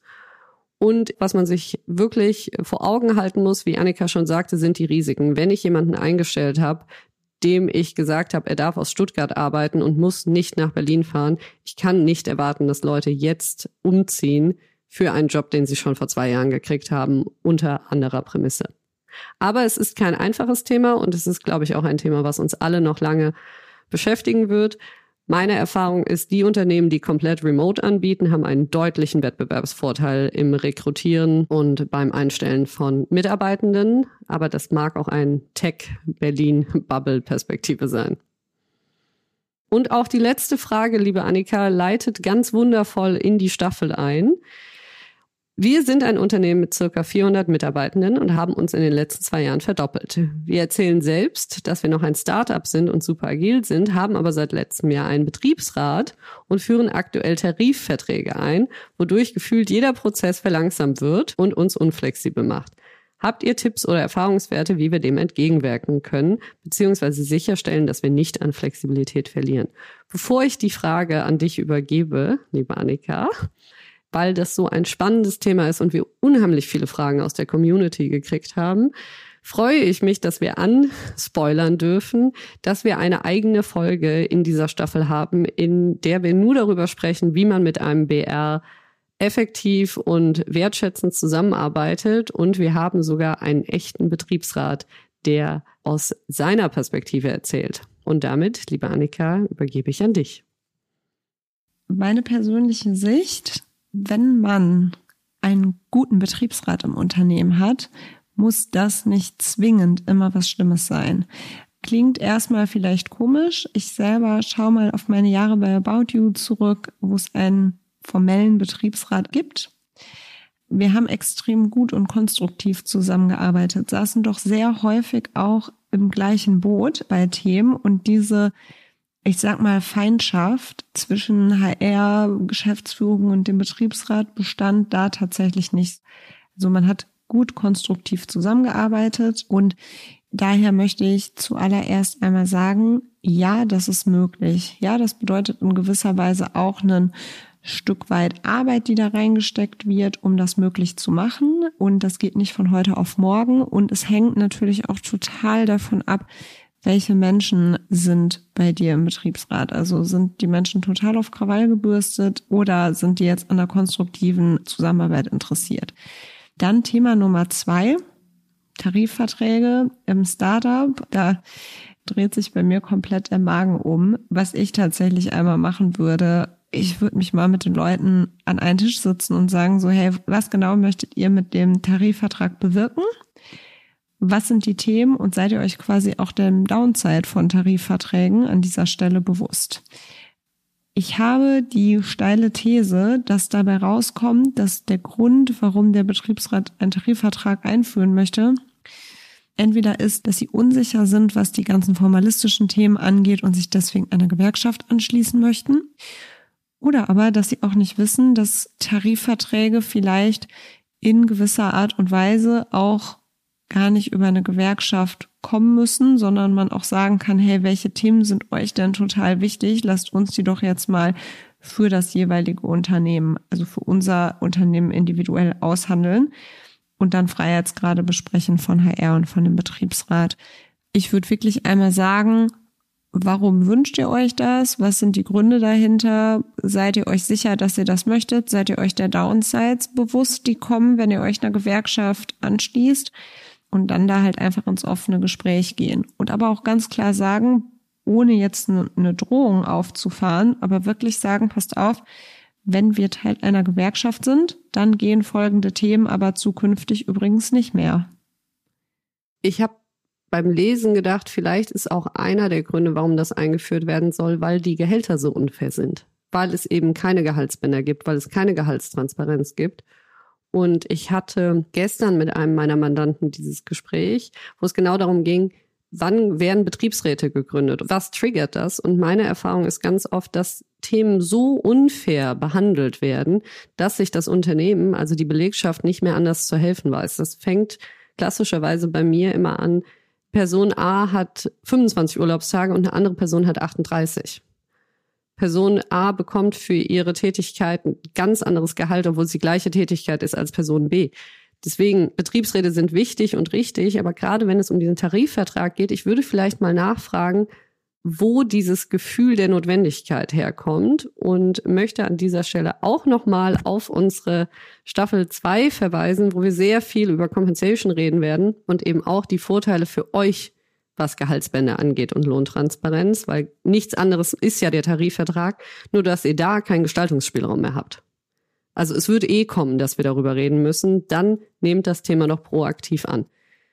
Und was man sich wirklich vor Augen halten muss, wie Annika schon sagte, sind die Risiken. Wenn ich jemanden eingestellt habe, dem ich gesagt habe, er darf aus Stuttgart arbeiten und muss nicht nach Berlin fahren, ich kann nicht erwarten, dass Leute jetzt umziehen für einen Job, den sie schon vor 2 Jahren gekriegt haben, unter anderer Prämisse. Aber es ist kein einfaches Thema und es ist, glaube ich, auch ein Thema, was uns alle noch lange beschäftigen wird. Meine Erfahrung ist, die Unternehmen, die komplett remote anbieten, haben einen deutlichen Wettbewerbsvorteil im Rekrutieren und beim Einstellen von Mitarbeitenden. Aber das mag auch ein Tech-Berlin-Bubble-Perspektive sein. Und auch die letzte Frage, liebe Annika, leitet ganz wundervoll in die Staffel ein. Wir sind ein Unternehmen mit circa 400 Mitarbeitenden und haben uns in den letzten 2 Jahren verdoppelt. Wir erzählen selbst, dass wir noch ein Start-up sind und super agil sind, haben aber seit letztem Jahr einen Betriebsrat und führen aktuell Tarifverträge ein, wodurch gefühlt jeder Prozess verlangsamt wird und uns unflexibel macht. Habt ihr Tipps oder Erfahrungswerte, wie wir dem entgegenwirken können, beziehungsweise sicherstellen, dass wir nicht an Flexibilität verlieren? Bevor ich die Frage an dich übergebe, liebe Annika, weil das so ein spannendes Thema ist und wir unheimlich viele Fragen aus der Community gekriegt haben, freue ich mich, dass wir anspoilern dürfen, dass wir eine eigene Folge in dieser Staffel haben, in der wir nur darüber sprechen, wie man mit einem BR effektiv und wertschätzend zusammenarbeitet. Und wir haben sogar einen echten Betriebsrat, der aus seiner Perspektive erzählt. Und damit, liebe Annika, übergebe ich an dich. Meine persönliche Sicht: Wenn man einen guten Betriebsrat im Unternehmen hat, muss das nicht zwingend immer was Schlimmes sein. Klingt erstmal vielleicht komisch. Ich selber schaue mal auf meine Jahre bei About You zurück, wo es einen formellen Betriebsrat gibt. Wir haben extrem gut und konstruktiv zusammengearbeitet, saßen doch sehr häufig auch im gleichen Boot bei Themen und diese, ich sag mal, Feindschaft zwischen HR, Geschäftsführung und dem Betriebsrat bestand da tatsächlich nicht. Also man hat gut konstruktiv zusammengearbeitet und daher möchte ich zuallererst einmal sagen, ja, das ist möglich. Ja, das bedeutet in gewisser Weise auch ein Stück weit Arbeit, die da reingesteckt wird, um das möglich zu machen. Und das geht nicht von heute auf morgen. Und es hängt natürlich auch total davon ab, welche Menschen sind bei dir im Betriebsrat. Also sind die Menschen total auf Krawall gebürstet oder sind die jetzt an der konstruktiven Zusammenarbeit interessiert? Dann Thema Nummer 2, Tarifverträge im Startup. Da dreht sich bei mir komplett der Magen um. Was ich tatsächlich einmal machen würde, ich würde mich mal mit den Leuten an einen Tisch sitzen und sagen so, hey, was genau möchtet ihr mit dem Tarifvertrag bewirken? Was sind die Themen und seid ihr euch quasi auch dem Downside von Tarifverträgen an dieser Stelle bewusst? Ich habe die steile These, dass dabei rauskommt, dass der Grund, warum der Betriebsrat einen Tarifvertrag einführen möchte, entweder ist, dass sie unsicher sind, was die ganzen formalistischen Themen angeht und sich deswegen einer Gewerkschaft anschließen möchten. Oder aber, dass sie auch nicht wissen, dass Tarifverträge vielleicht in gewisser Art und Weise auch gar nicht über eine Gewerkschaft kommen müssen, sondern man auch sagen kann, hey, welche Themen sind euch denn total wichtig? Lasst uns die doch jetzt mal für das jeweilige Unternehmen, also für unser Unternehmen individuell aushandeln und dann Freiheitsgrade besprechen von HR und von dem Betriebsrat. Ich würde wirklich einmal sagen, warum wünscht ihr euch das? Was sind die Gründe dahinter? Seid ihr euch sicher, dass ihr das möchtet? Seid ihr euch der Downsides bewusst, die kommen, wenn ihr euch einer Gewerkschaft anschließt? Und dann da halt einfach ins offene Gespräch gehen. Und aber auch ganz klar sagen, ohne jetzt eine Drohung aufzufahren, aber wirklich sagen, passt auf, wenn wir Teil einer Gewerkschaft sind, dann gehen folgende Themen aber zukünftig übrigens nicht mehr. Ich habe beim Lesen gedacht, vielleicht ist auch einer der Gründe, warum das eingeführt werden soll, weil die Gehälter so unfair sind. Weil es eben keine Gehaltsbänder gibt, weil es keine Gehaltstransparenz gibt. Und ich hatte gestern mit einem meiner Mandanten dieses Gespräch, wo es genau darum ging, wann werden Betriebsräte gegründet? Was triggert das? Und meine Erfahrung ist ganz oft, dass Themen so unfair behandelt werden, dass sich das Unternehmen, also die Belegschaft, nicht mehr anders zu helfen weiß. Das fängt klassischerweise bei mir immer an, Person A hat 25 Urlaubstage und eine andere Person hat 38. Person A bekommt für ihre Tätigkeit ein ganz anderes Gehalt, obwohl es die gleiche Tätigkeit ist als Person B. Deswegen, Betriebsräte sind wichtig und richtig, aber gerade wenn es um diesen Tarifvertrag geht, ich würde vielleicht mal nachfragen, wo dieses Gefühl der Notwendigkeit herkommt und möchte an dieser Stelle auch nochmal auf unsere Staffel 2 verweisen, wo wir sehr viel über Compensation reden werden und eben auch die Vorteile für euch, was Gehaltsbänder angeht und Lohntransparenz, weil nichts anderes ist ja der Tarifvertrag, nur dass ihr da keinen Gestaltungsspielraum mehr habt. Also es wird kommen, dass wir darüber reden müssen. Dann nehmt das Thema noch proaktiv an.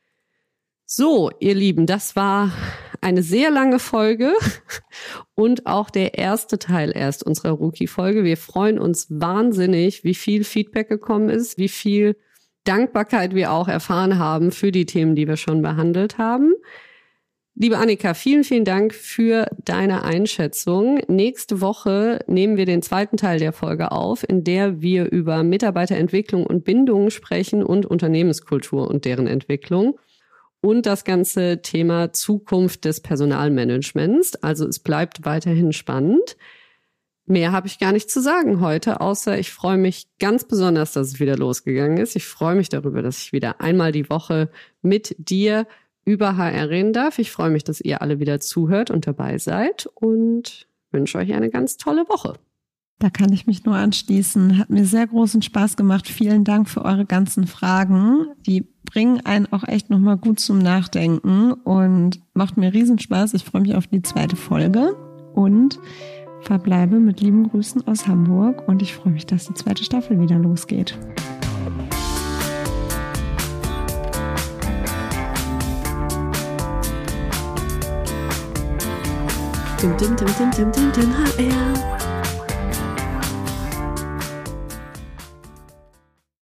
So, ihr Lieben, das war eine sehr lange Folge und auch der erste Teil erst unserer Rookie-Folge. Wir freuen uns wahnsinnig, wie viel Feedback gekommen ist, wie viel Dankbarkeit wir auch erfahren haben für die Themen, die wir schon behandelt haben. Liebe Annika, vielen, vielen Dank für deine Einschätzung. Nächste Woche nehmen wir den zweiten Teil der Folge auf, in der wir über Mitarbeiterentwicklung und Bindung sprechen und Unternehmenskultur und deren Entwicklung und das ganze Thema Zukunft des Personalmanagements. Also es bleibt weiterhin spannend. Mehr habe ich gar nicht zu sagen heute, außer ich freue mich ganz besonders, dass es wieder losgegangen ist. Ich freue mich darüber, dass ich wieder einmal die Woche mit dir über HR reden darf. Ich freue mich, dass ihr alle wieder zuhört und dabei seid und wünsche euch eine ganz tolle Woche. Da kann ich mich nur anschließen. Hat mir sehr großen Spaß gemacht. Vielen Dank für eure ganzen Fragen. Die bringen einen auch echt nochmal gut zum Nachdenken und macht mir Riesenspaß. Ich freue mich auf die zweite Folge und verbleibe mit lieben Grüßen aus Hamburg und ich freue mich, dass die zweite Staffel wieder losgeht. Din, din, din, din, din, din, din, HR.